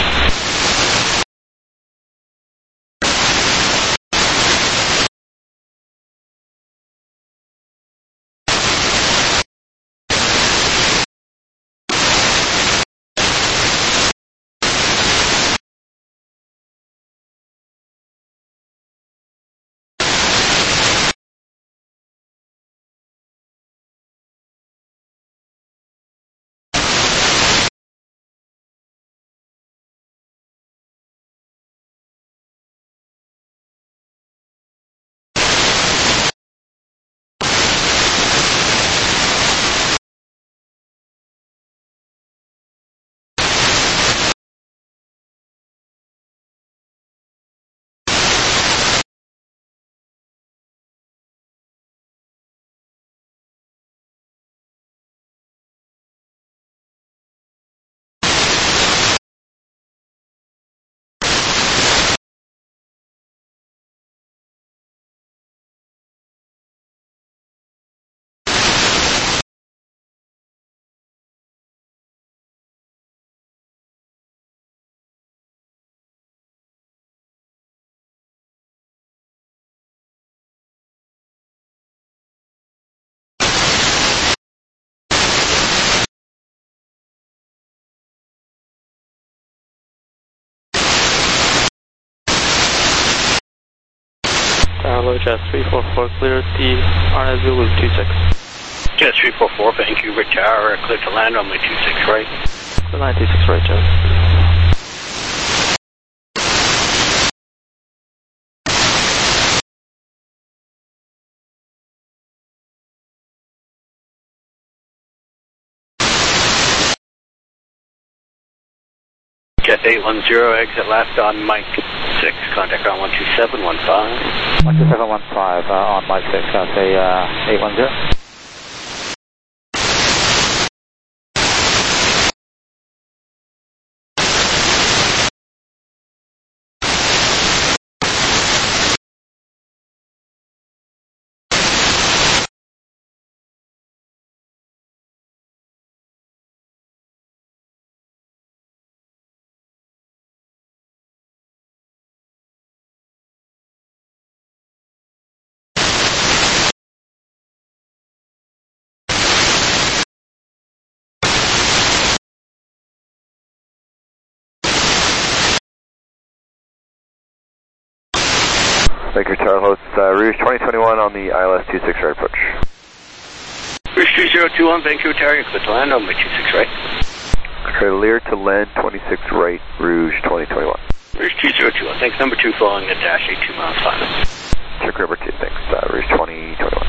Hello, Jet 344, clear the RNA Zulu 26. Jet 344, Vancouver Tower, clear to land on my 26 right. Clear line 26 right, Jet. Jet 810, exit left on Mike 6, contact on 12715. 12715 on Mike 6, I'll say 810. Baker Tower hosts Rouge 2021 on the ILS 26 right approach. Rouge 2021, Vancouver Tower, clear to land on my 26 right. Clear to land 26 right, Rouge 2021. Rouge 2021, thanks. Number 2 following the dash 82 miles final. Check number 2, thanks. Rouge 2021.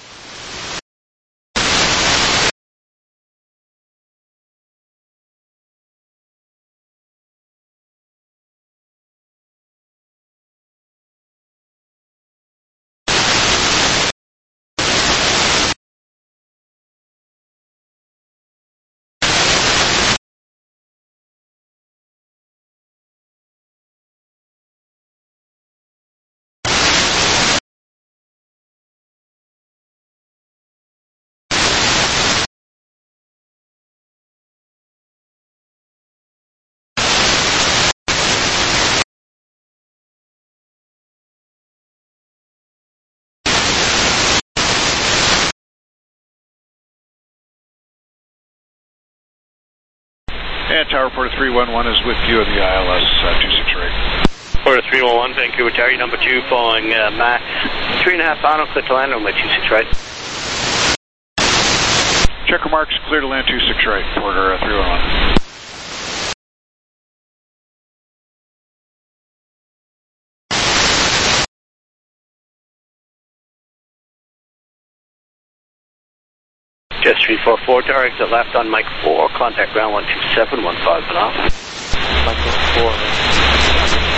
And Tower Porter 311 is with you in the ILS 26 right. Porter 311, Vancouver Tower, number 2 following Max 3.5 final, clear to land on my 26 right. Checker marks, clear to land 26 right, Porter 311. Jet 344, tower exit left on Mike 4, contact ground 12715 and off. Mike 4.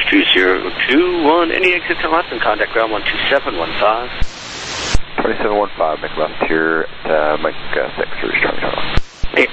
2021, any exits on left and contact ground 12715. 2715, make left here at Mike 6 for Charlie Charlie. Hey.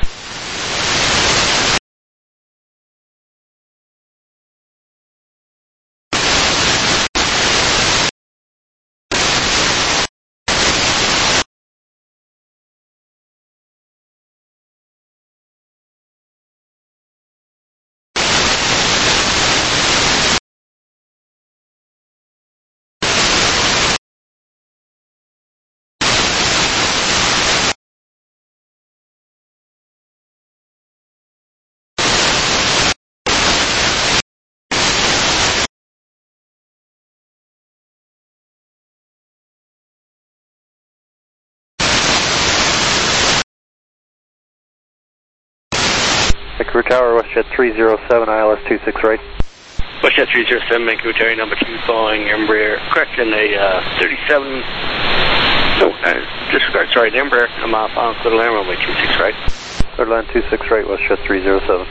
Vancouver Tower, WestJet 307, ILS 26 right. WestJet 307, Vancouver Tower, number 2, following Embraer, correction, a 37, disregard, sorry, the Embraer, I'm off on Clear Land, runway 26 right. Clear Land 26 right, WestJet 307.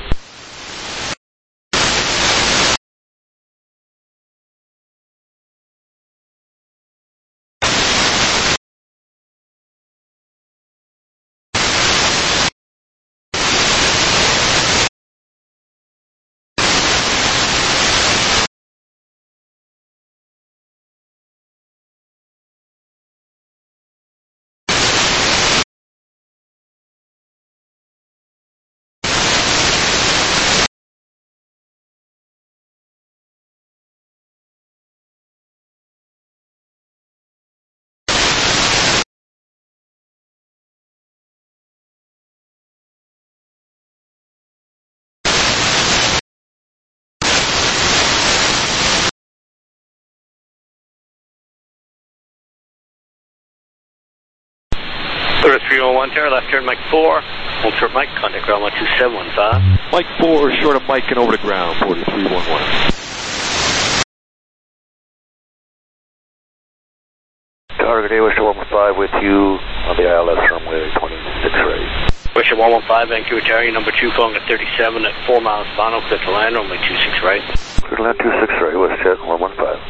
Clear 301 Tower, left turn Mike 4, hold short Mike, contact ground 12715. Mike 4, short of Mike and over to ground, 4311. Tower, good day, WestJet 115 with you on the ILS runway 26 right. WestJet 115, Vancouver Tower, number 2, calling at 37 at 4 miles final, clear to land, runway 26 right. Clear to land 26 right, WestJet 115.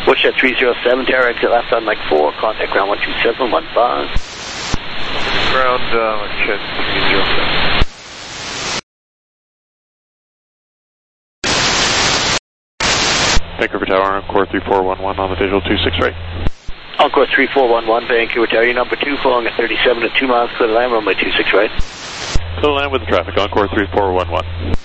Bushhead 307, tower exit left on Mike 4, contact ground 12715. Ground, Bushhead 307. Vancouver Tower, Encore 3411 on the visual 26 right. Encore 3411, Vancouver Tower, number 2, flowing at 37 at 2 miles, clear to land, runway 26 right. Clear to land with the traffic, Encore 3411.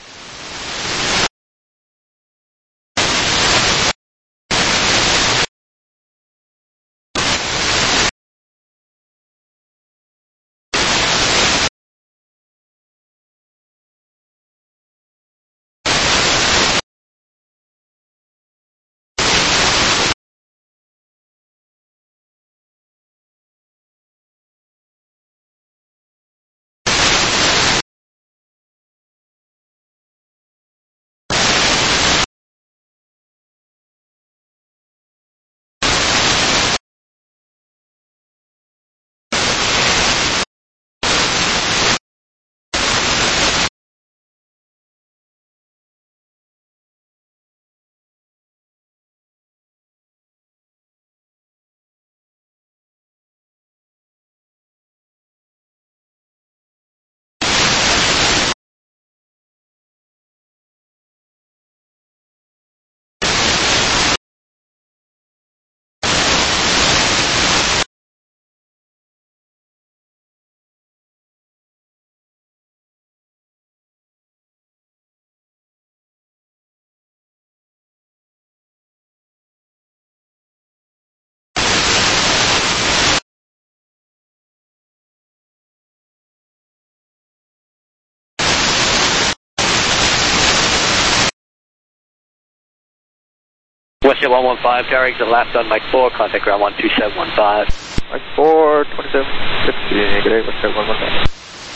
Westjet 115, tower exit left on Mike 4, contact ground 12715. Mike 4, 2750, good day, Westjet 115.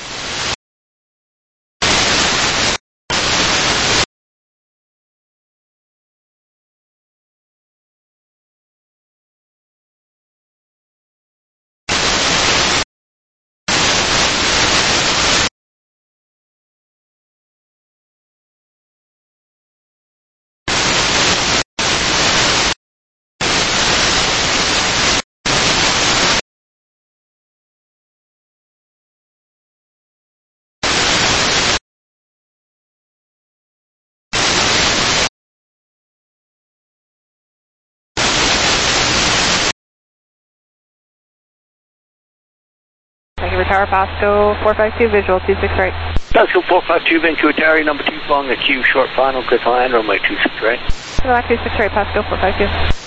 Vancouver Tower, Pasco 452, visual 26 right. Pasco 452, Vancouver Tower, number 2, flowing at Q, short final, clear to land, runway 26 right. Go back 26 right, Pasco 452.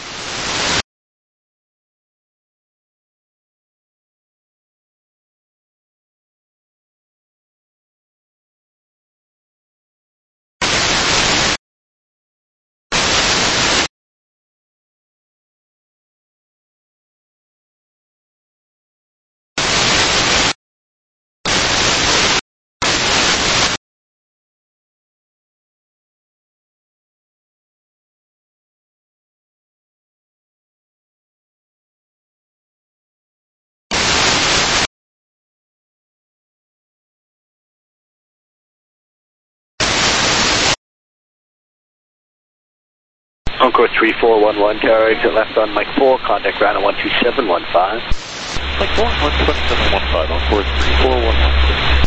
Encore 3411, tower exit left on Mike 4, contact ground at 12715. Mike 4, 12715, Encore 3411.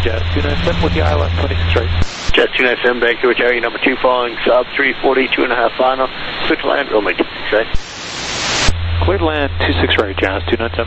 Jazz 297 with the ILS 26 right. Jazz 297, Vancouver Terry, number 2 following sub 340, 2.5 final. Clear to land, runway 26 right. Clear to land 26 right, Jazz 297.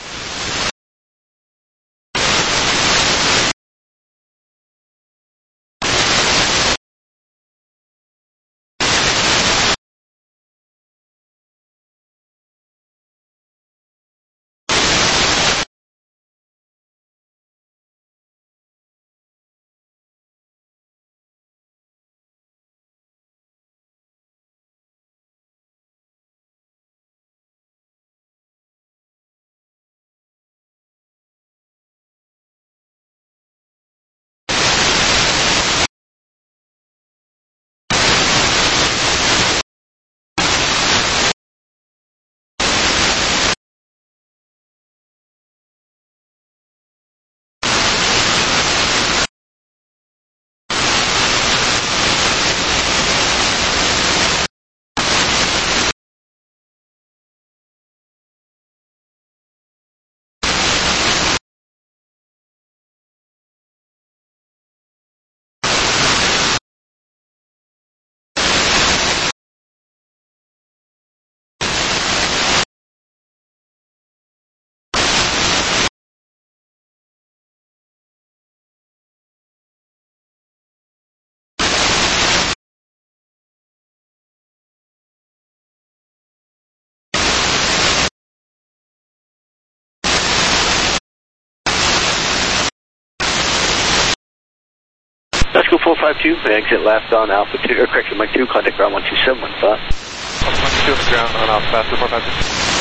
Let's go 452, exit left on Alpha 2, or correction, Mike 2, contact ground 12715. Mike 2 on the ground on Alpha Fast 452.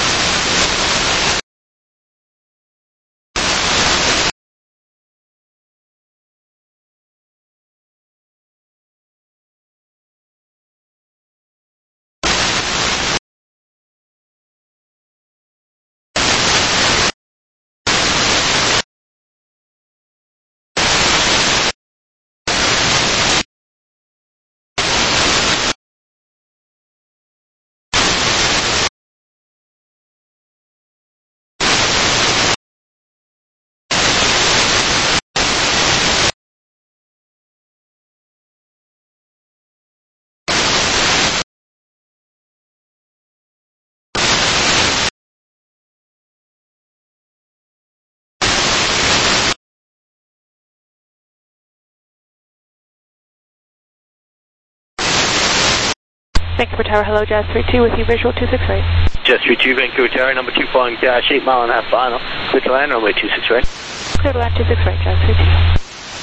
Vancouver Tower, hello, Jazz 32 with you, visual 26 right. Jazz 32, Vancouver Tower, number 2 following dash 8.5 final. Clear to land, runway 26 right. Clear to land 26 right, Jazz 32.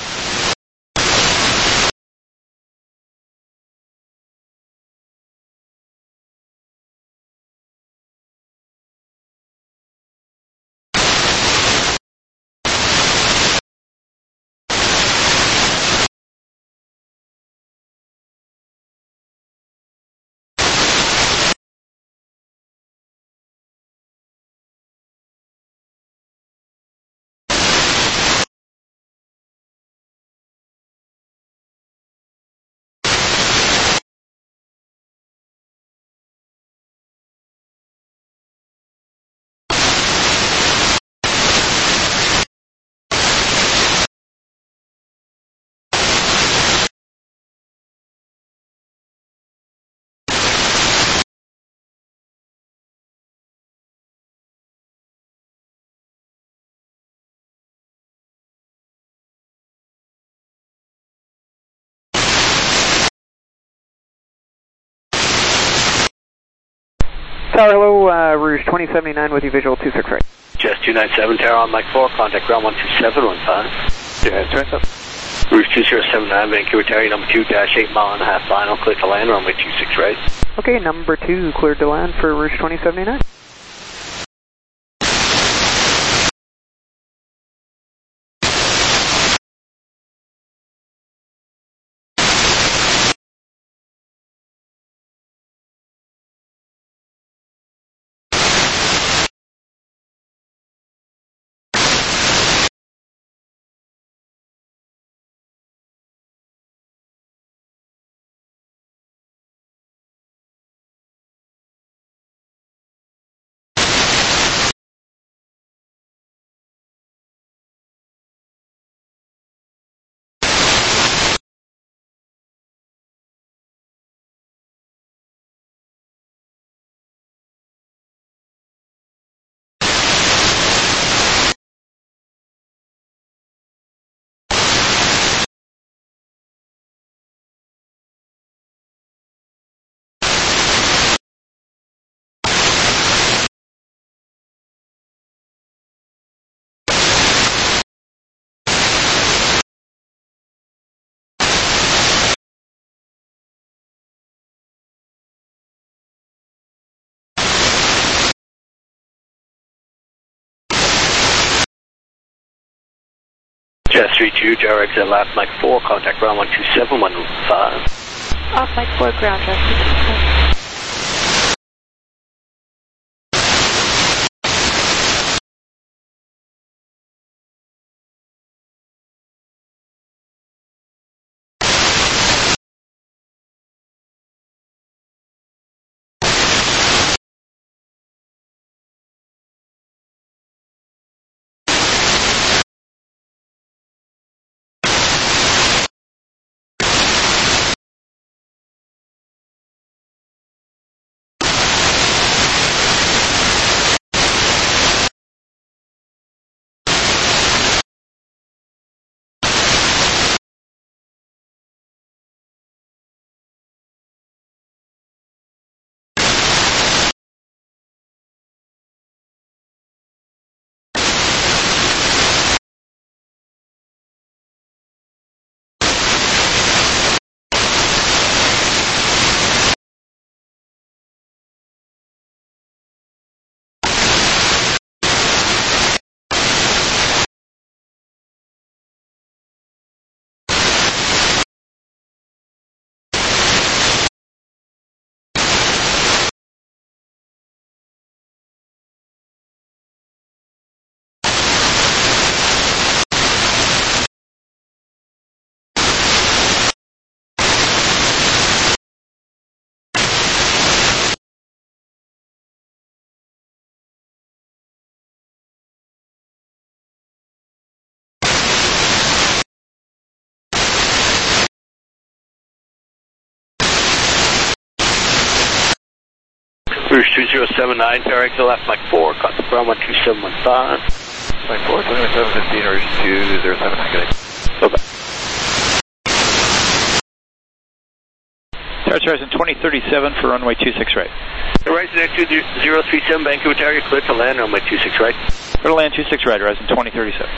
Tower, hello, Rouge 2079 with you, visual 26 right. Jazz 297, Tower on Mike 4, contact ground 12715. Jazz 297. Rouge 2079, Vancouver Tower, number 2, dash 8.5 final, clear to land, runway 26 right. Okay, number 2, cleared to land for Rouge 2079. Jazz 32, gyro exit last Mike 4, contact ground 12715. Off Mike 4, ground, Jazz 265. Rouge 2079, tower exit left Mike 4, contact ground 12715. Mike 4, 2715, Rouge 207, good. Bye-bye. Tower Horizon 2037 for runway 26 right. Horizon Air 2037, Vancouver Tower, you're clear to land runway 26 right. Clear to land 26 right, Horizon 2037.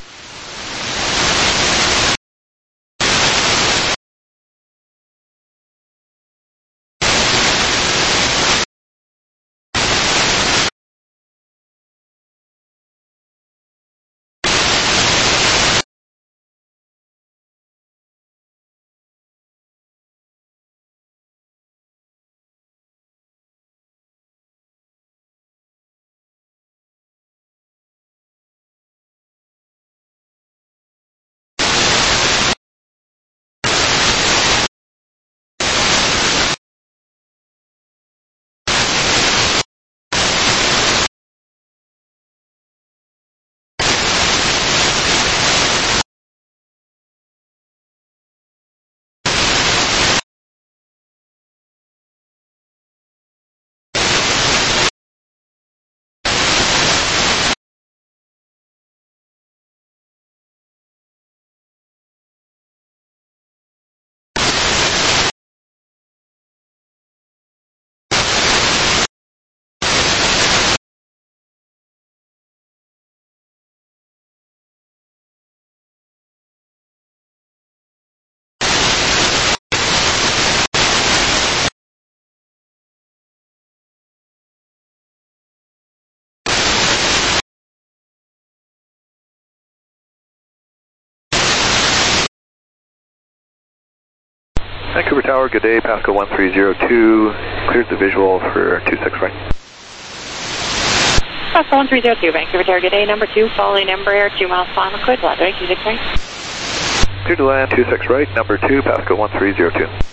Vancouver Tower, good day, Pascal 1302, cleared the visual for 26 right. Pascal 1302, Vancouver Tower, good day, number 2, following Embraer, 2 miles final, cleared to land, 26 right. Cleared to land, 26 right, number 2, Pascal 1302.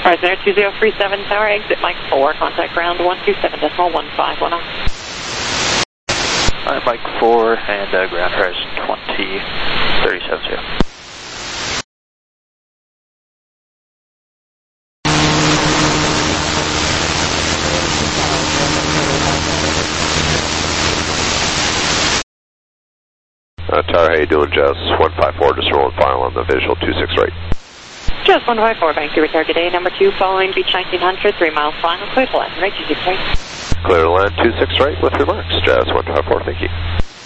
Prisoner 2037 Tower, exit Mike 4, contact ground 127.1510. Mike 4 and ground horizon 2037. Tower, how you doing, Jazz? 154, just rolling final on the visual 26 right. Jazz 154, Vancouver target A, number 2, following beach 1900, 3 miles final, clear to land, right 26 right. Clear to land 26 right with remarks. Jazz 154, thank you.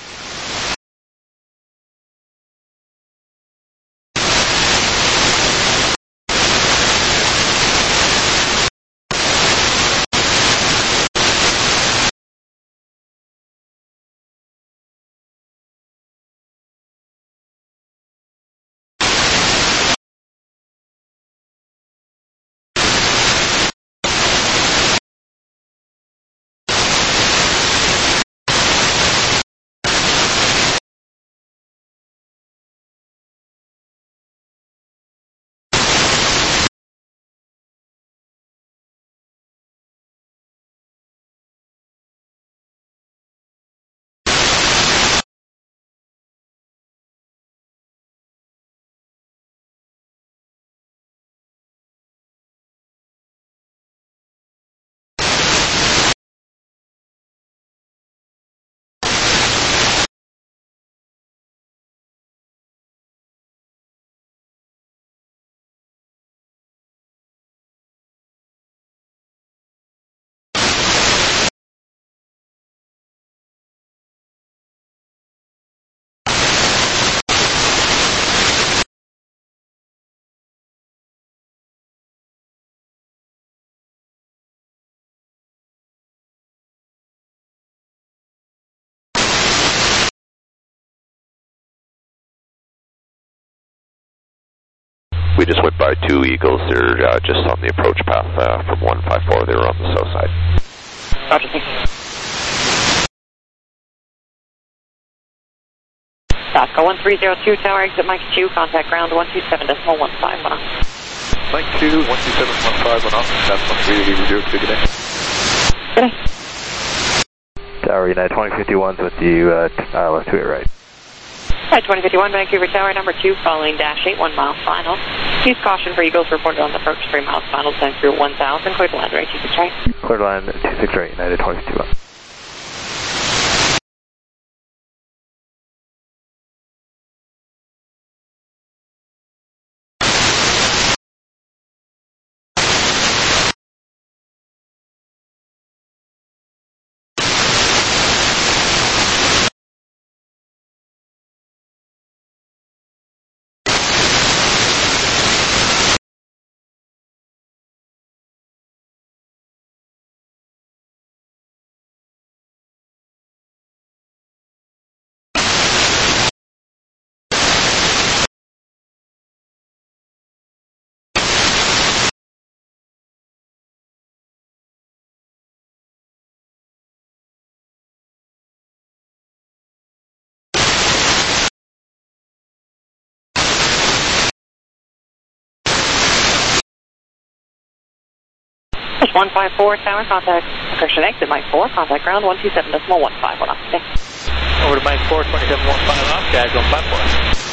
We just went by 2 Eagles. They're just on the approach path from 154. They were on the south side. Roger. Vasco 1302 Tower, exit Mike 2, contact ground 127.1510. Mike 2, 127.15 off. That's 13, good day. Good day. Tower United 2051's with you, left to it right. Right, 2051 Vancouver Tower, number 2, following dash 8, 1 mile final. Use caution for Eagles reported on the approach 3 miles final, time through 1000, clear to land, right 26 right. Clear to land 26 right, United 2051. Push 154 Tower, contact Christian exit Mike 4, contact ground 127.1510. Over to Mike 4, 27.15 off, guys on platform.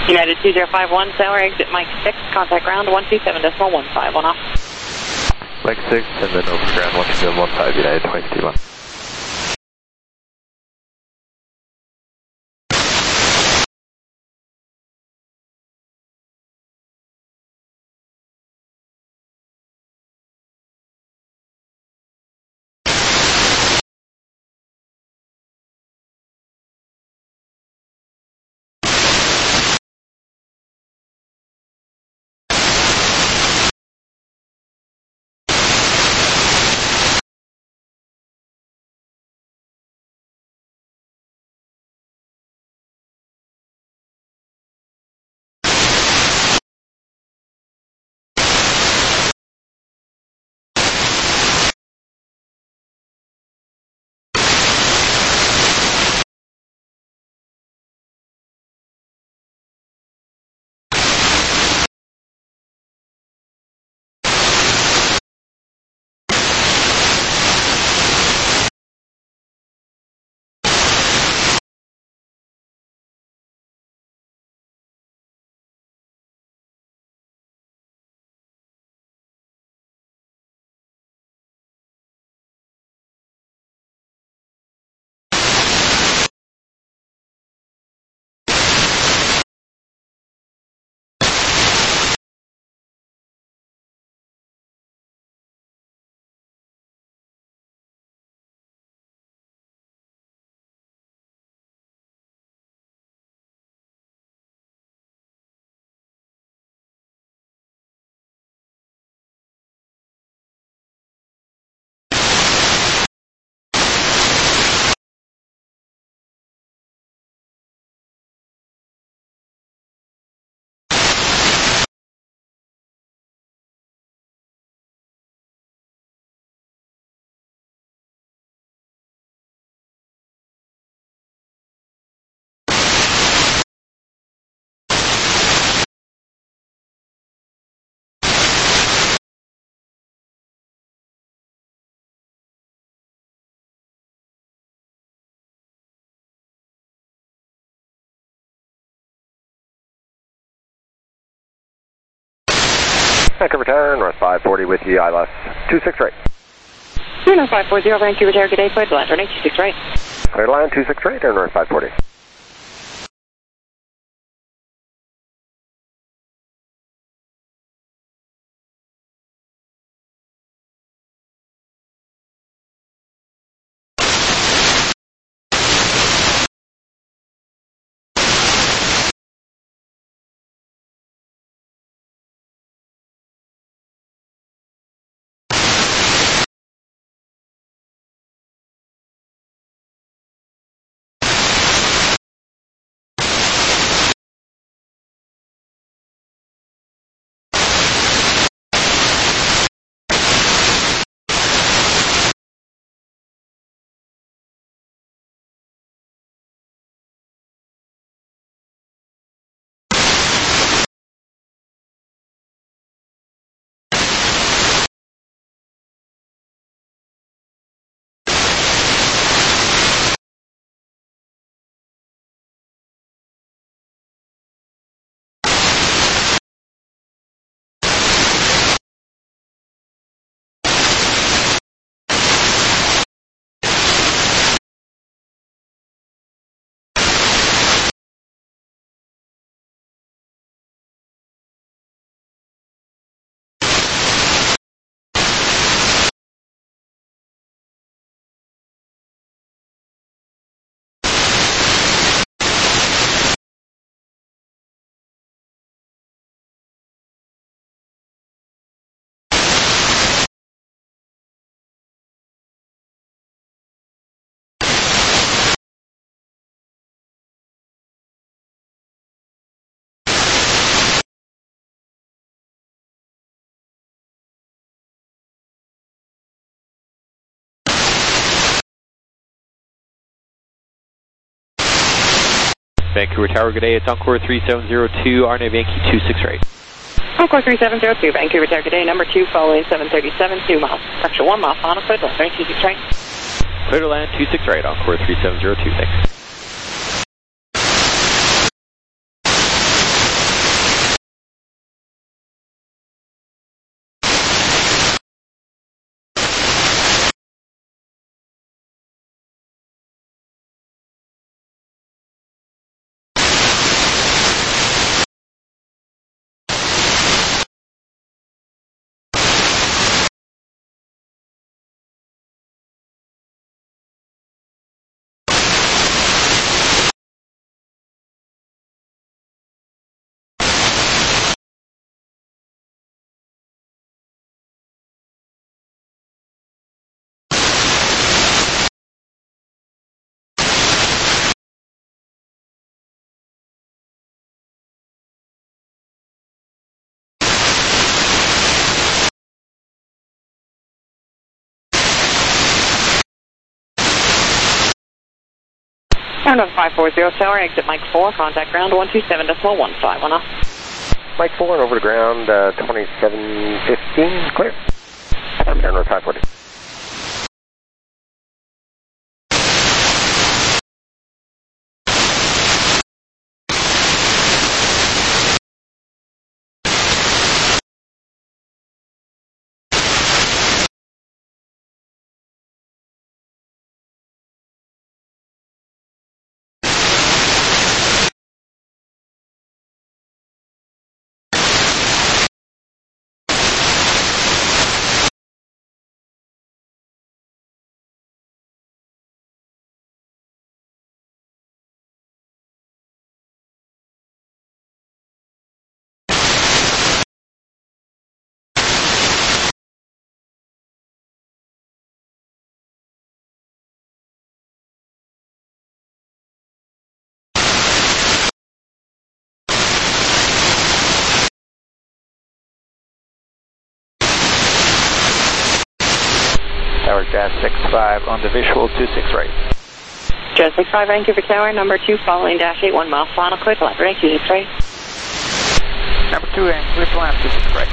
United 2051, tower exit Mike 6, contact ground 127.15 on off. Mike 6, and then over ground 127.15, United 2051. Vancouver Tower, north 540 with you, ILS 26 right. North 540, Vancouver Tower, good day, cleared to land, runway 26 right. Clear to land, 26 right, or north 540. Vancouver Tower, good day. It's Encore 3702, RNAV Yankee 26 right. Encore 3702, Vancouver Tower, good day. Number 2, following 737, 2 miles. Structure 1 mile, final clear to land, runway 26 right. Clear to land, 26 right, Encore 3702, thanks. Tower 540 Tower, exit Mike 4, contact ground 127.1510. Mike 4 and over to ground 2715, clear. Turn road 540. Tower Jazz 65 on the visual 26 right. Jazz 65, Vancouver Tower, number 2, following dash 8, 1 mile, final, clear to land, right, 26 right. Number 2 and clear to land, 26 right.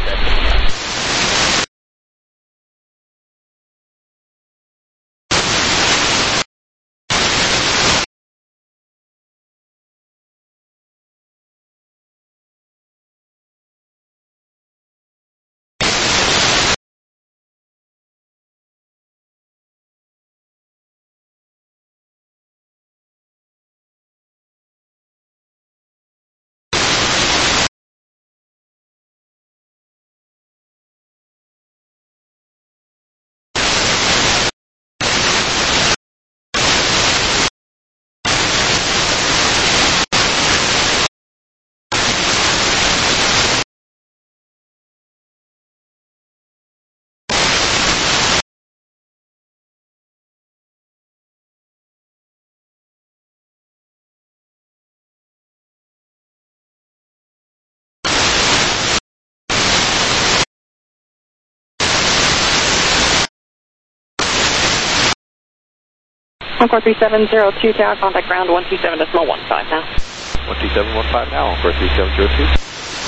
Encore 3702 Tower, contact ground 127.15 now. 12715 now, Encore 3702.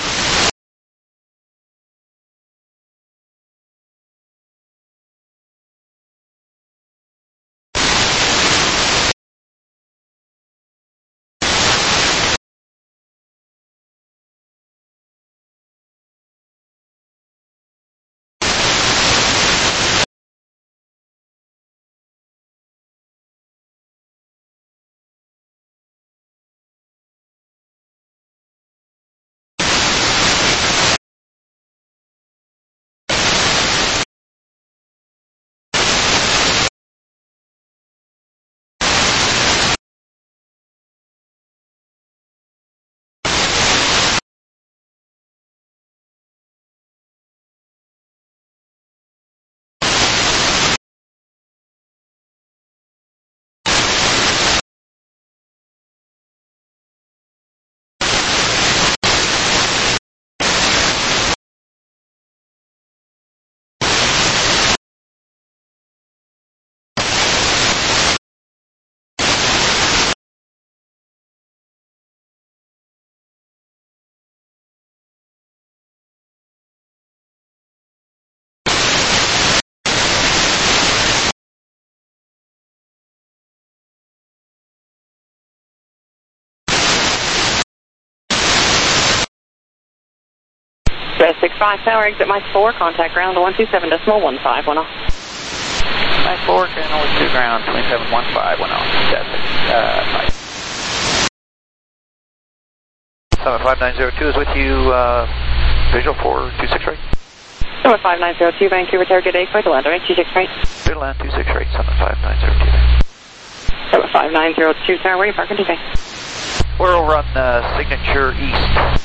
Jazz 65 Tower, exit Mike 4, contact ground 127.1510. Mike 4, channel to ground 271510. Jazz 65. 75902 is with you, visual 426 right. 75902, Vancouver Tower, good day, clear to land, right, 26 right. Clear to land, 26 right, 75902. 75902 Tower, where are you parking today? We're over on Signature East.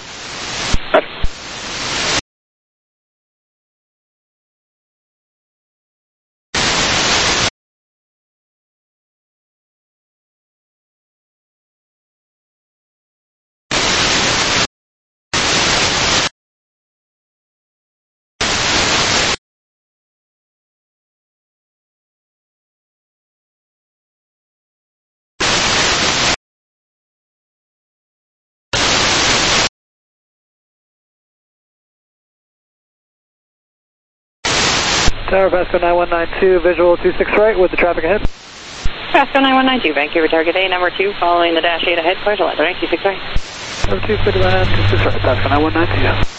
Tower, Vasco 9192, visual 26 right with the traffic ahead. Vasco 9192, Vancouver target A, number 2, following the dash 8 ahead, clear to land, 26 right. Number 2, clear to land, 26 right, Vasco 9192.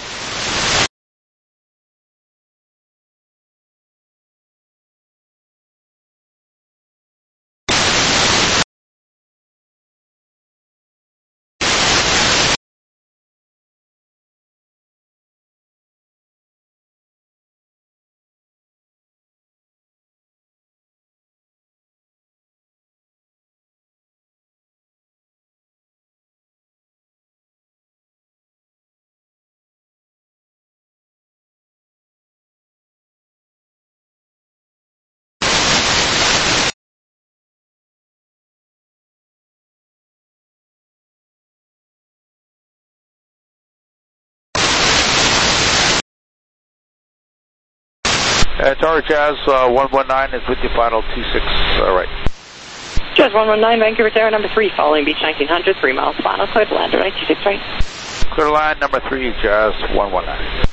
Tower Jazz 119 is with you, final 26 right. Jazz 119, Vancouver Tower number 3, following beach 1900, 3 miles final, clear to land, 26 right. Clear to line number 3, Jazz 119.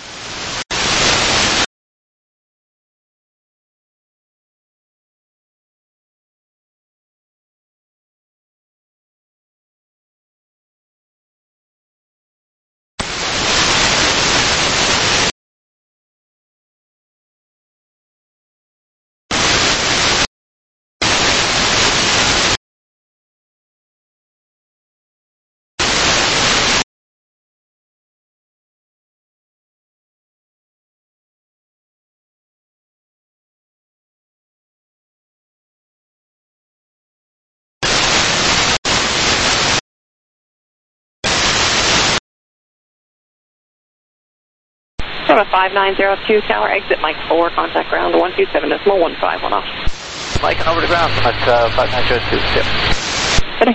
From a 5902 tower, exit Mike 4, contact ground 127.151 off. Mike, over to ground at 5902, yep. Ready.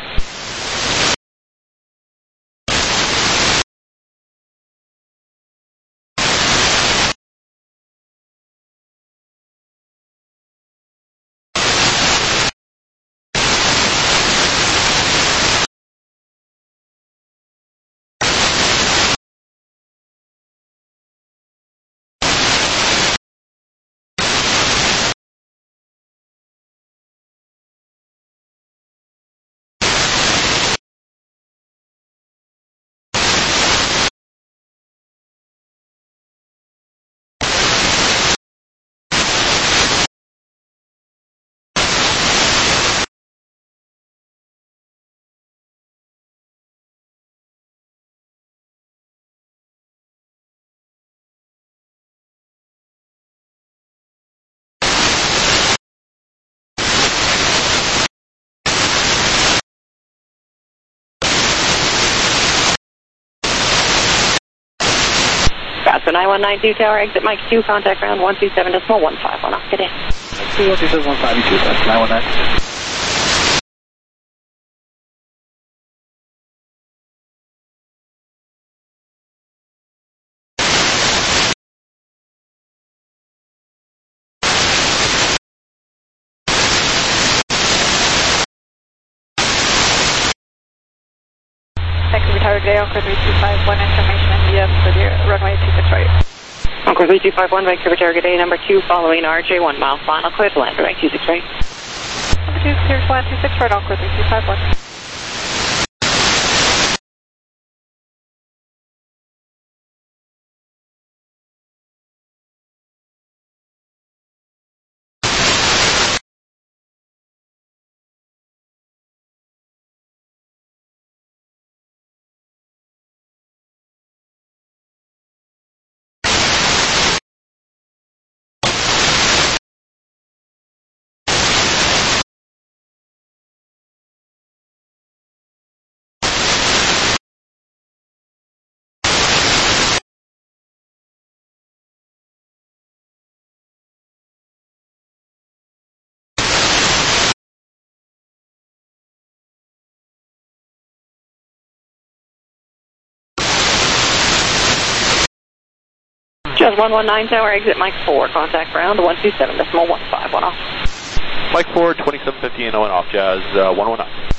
Vasco 9192 tower, exit Mike 2, contact ground 127.151 off. Get in. 127.152, Vasco 9192. Vancouver Tower today, Encore 3251, information NDF for the runway 26 right. Encore 3251, Vancouver tower today, number 2, following RJ 1 mile final, clear to land, 26 right. Number 2, clear to land 26 right, Encore 3251. Jazz 119 tower, exit Mike 4, contact ground 127.151 off. Mike 4, 2750 and off, Jazz 119.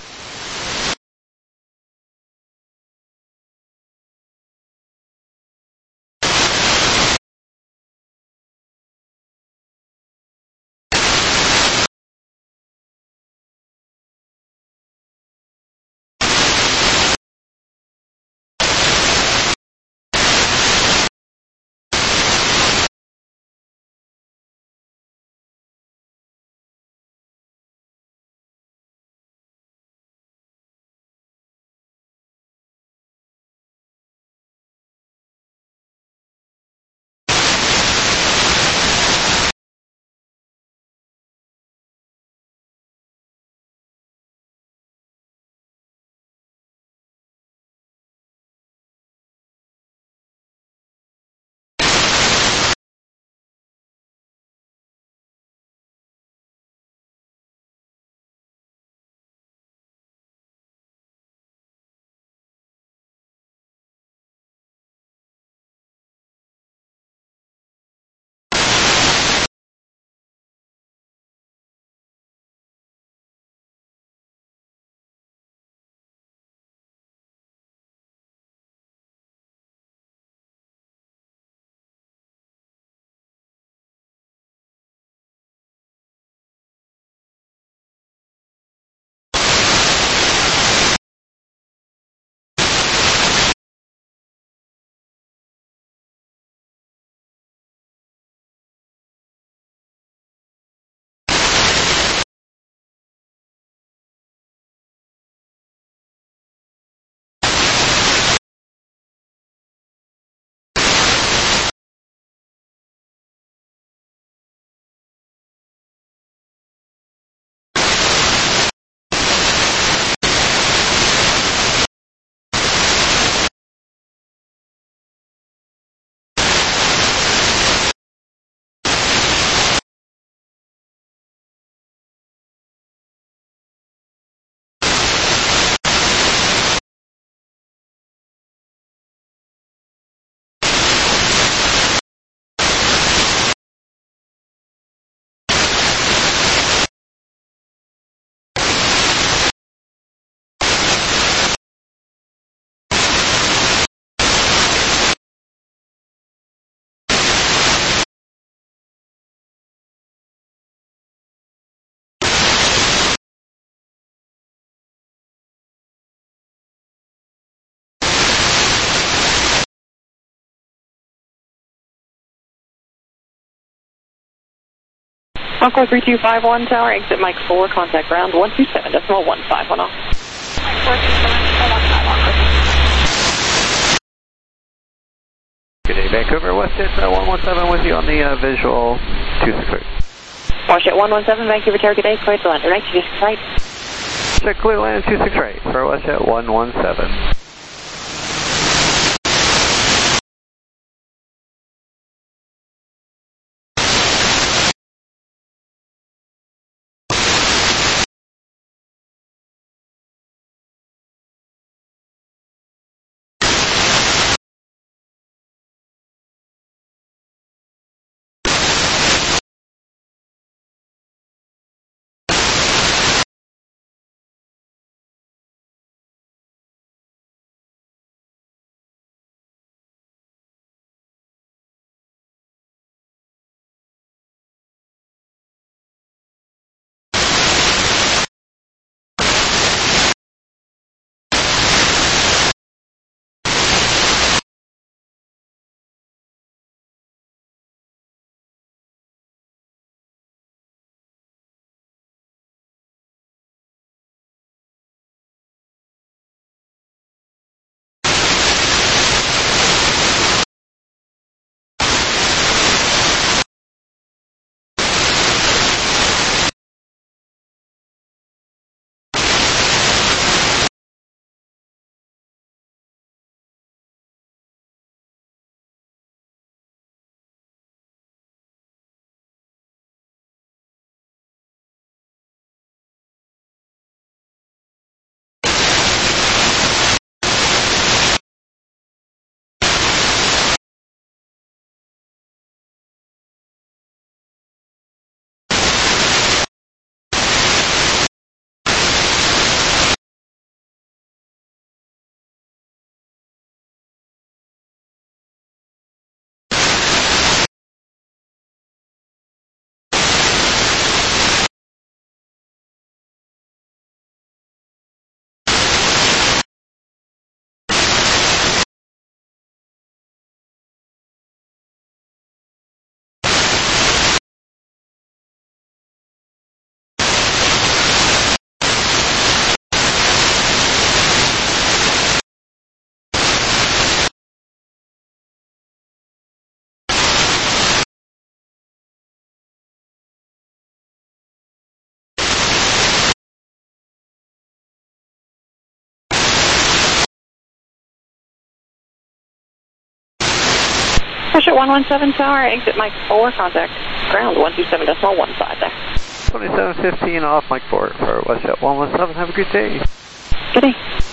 Encore 3251 tower, exit Mike 4, contact ground 127.15 off. Good day, Vancouver, WestJet 117 with you on the visual 268. WestJet 117, Vancouver Tower, good day, clear to land, right, 26 right. Check clear land 268 for WestJet 117. WestJet 117 tower, exit Mike 4, contact ground 127.15 there. 2715 off Mike 4 for WestJet 117. Have a good day. Good day.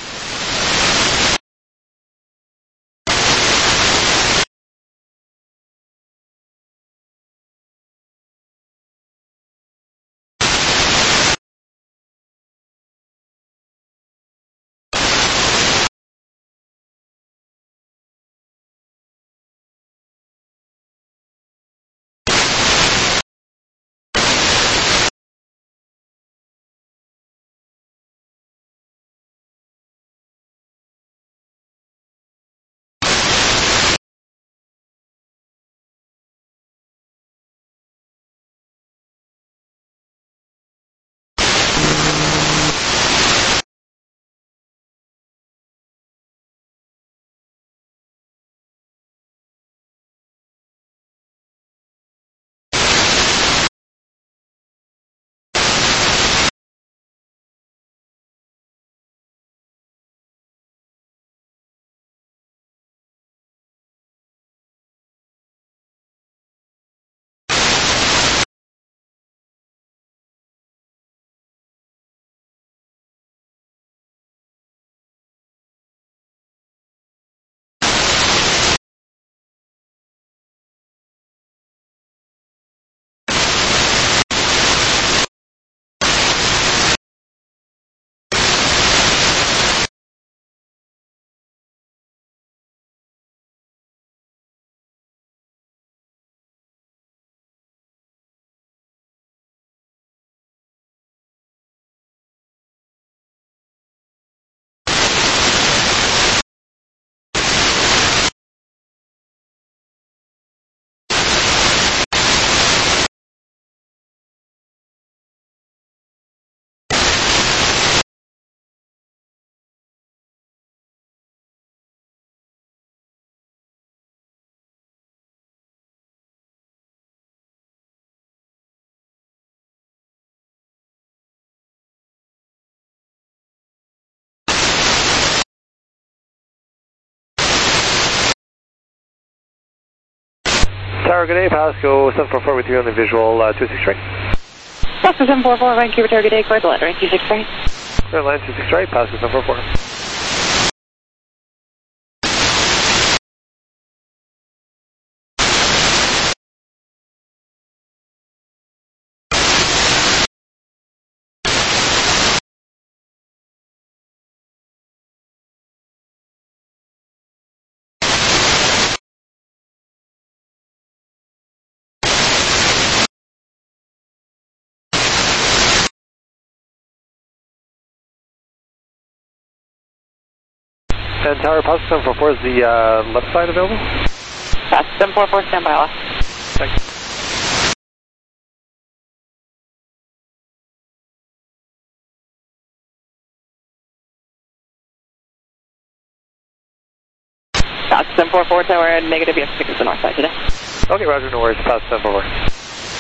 Tower, good day, Pasco 744 with you on the visual 26 right. Pasco 744, Vancouver Tower, good day, clear the line, 26 right. Clear line 26 right, Pasco 744. And Tower, Pasco 744, is the left side available? Pasco 744, stand by left. Thanks. Pasco 744, Tower, negative, you have 6 to the north side today. Okay, roger, no worries, Pasco 744.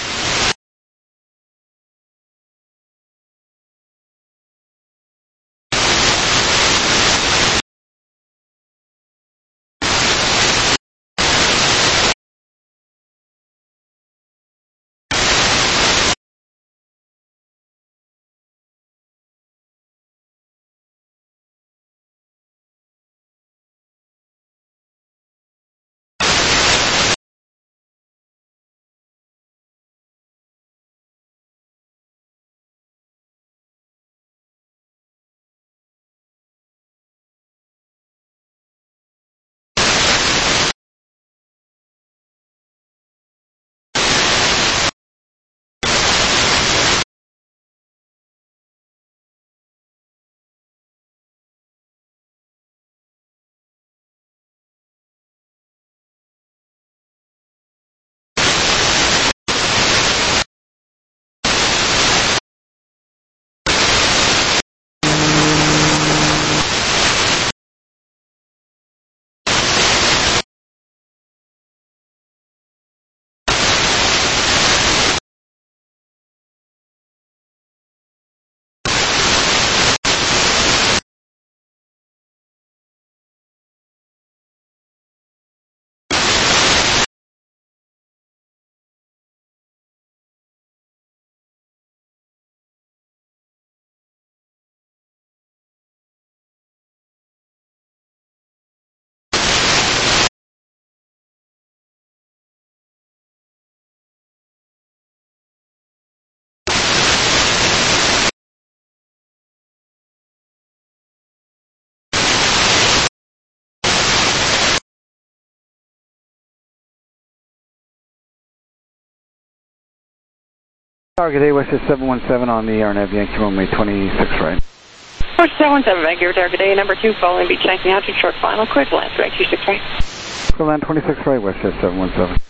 Tower, good day, Westjet 717 on the RNAV Yankee runway 26 right. Westjet 717, Vancouver Tower, good day, number 2, following beach 1900, short final, clear to land, 26 right. Clear land 26 right, Westjet 717.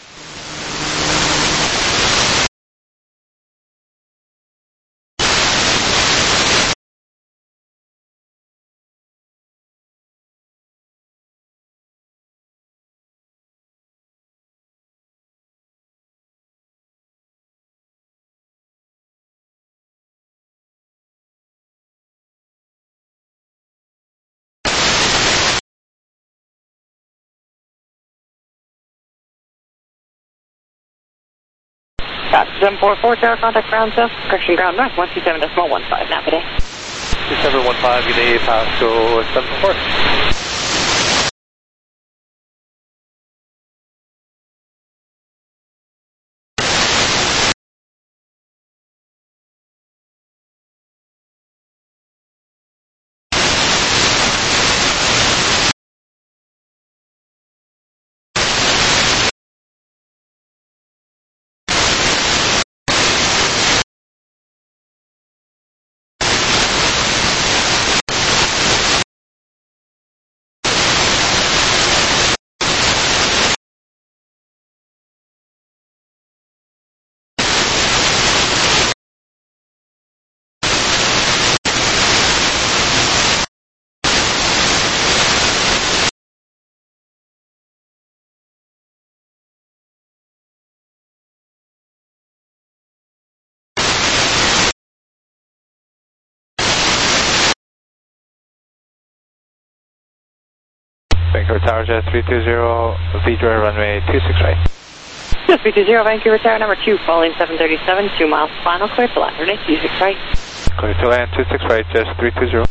Pasco 744, Tower, contact ground south, correction ground north, 127.15, now good day. 2715, good day, Pasco 744. Vancouver Tower, Jet 320, V-Dry runway 26 right. Just B20, Vancouver Tower number 2, following 737, 2 miles final, clear to land, 26 right. Clear to land, 26 right, just 320.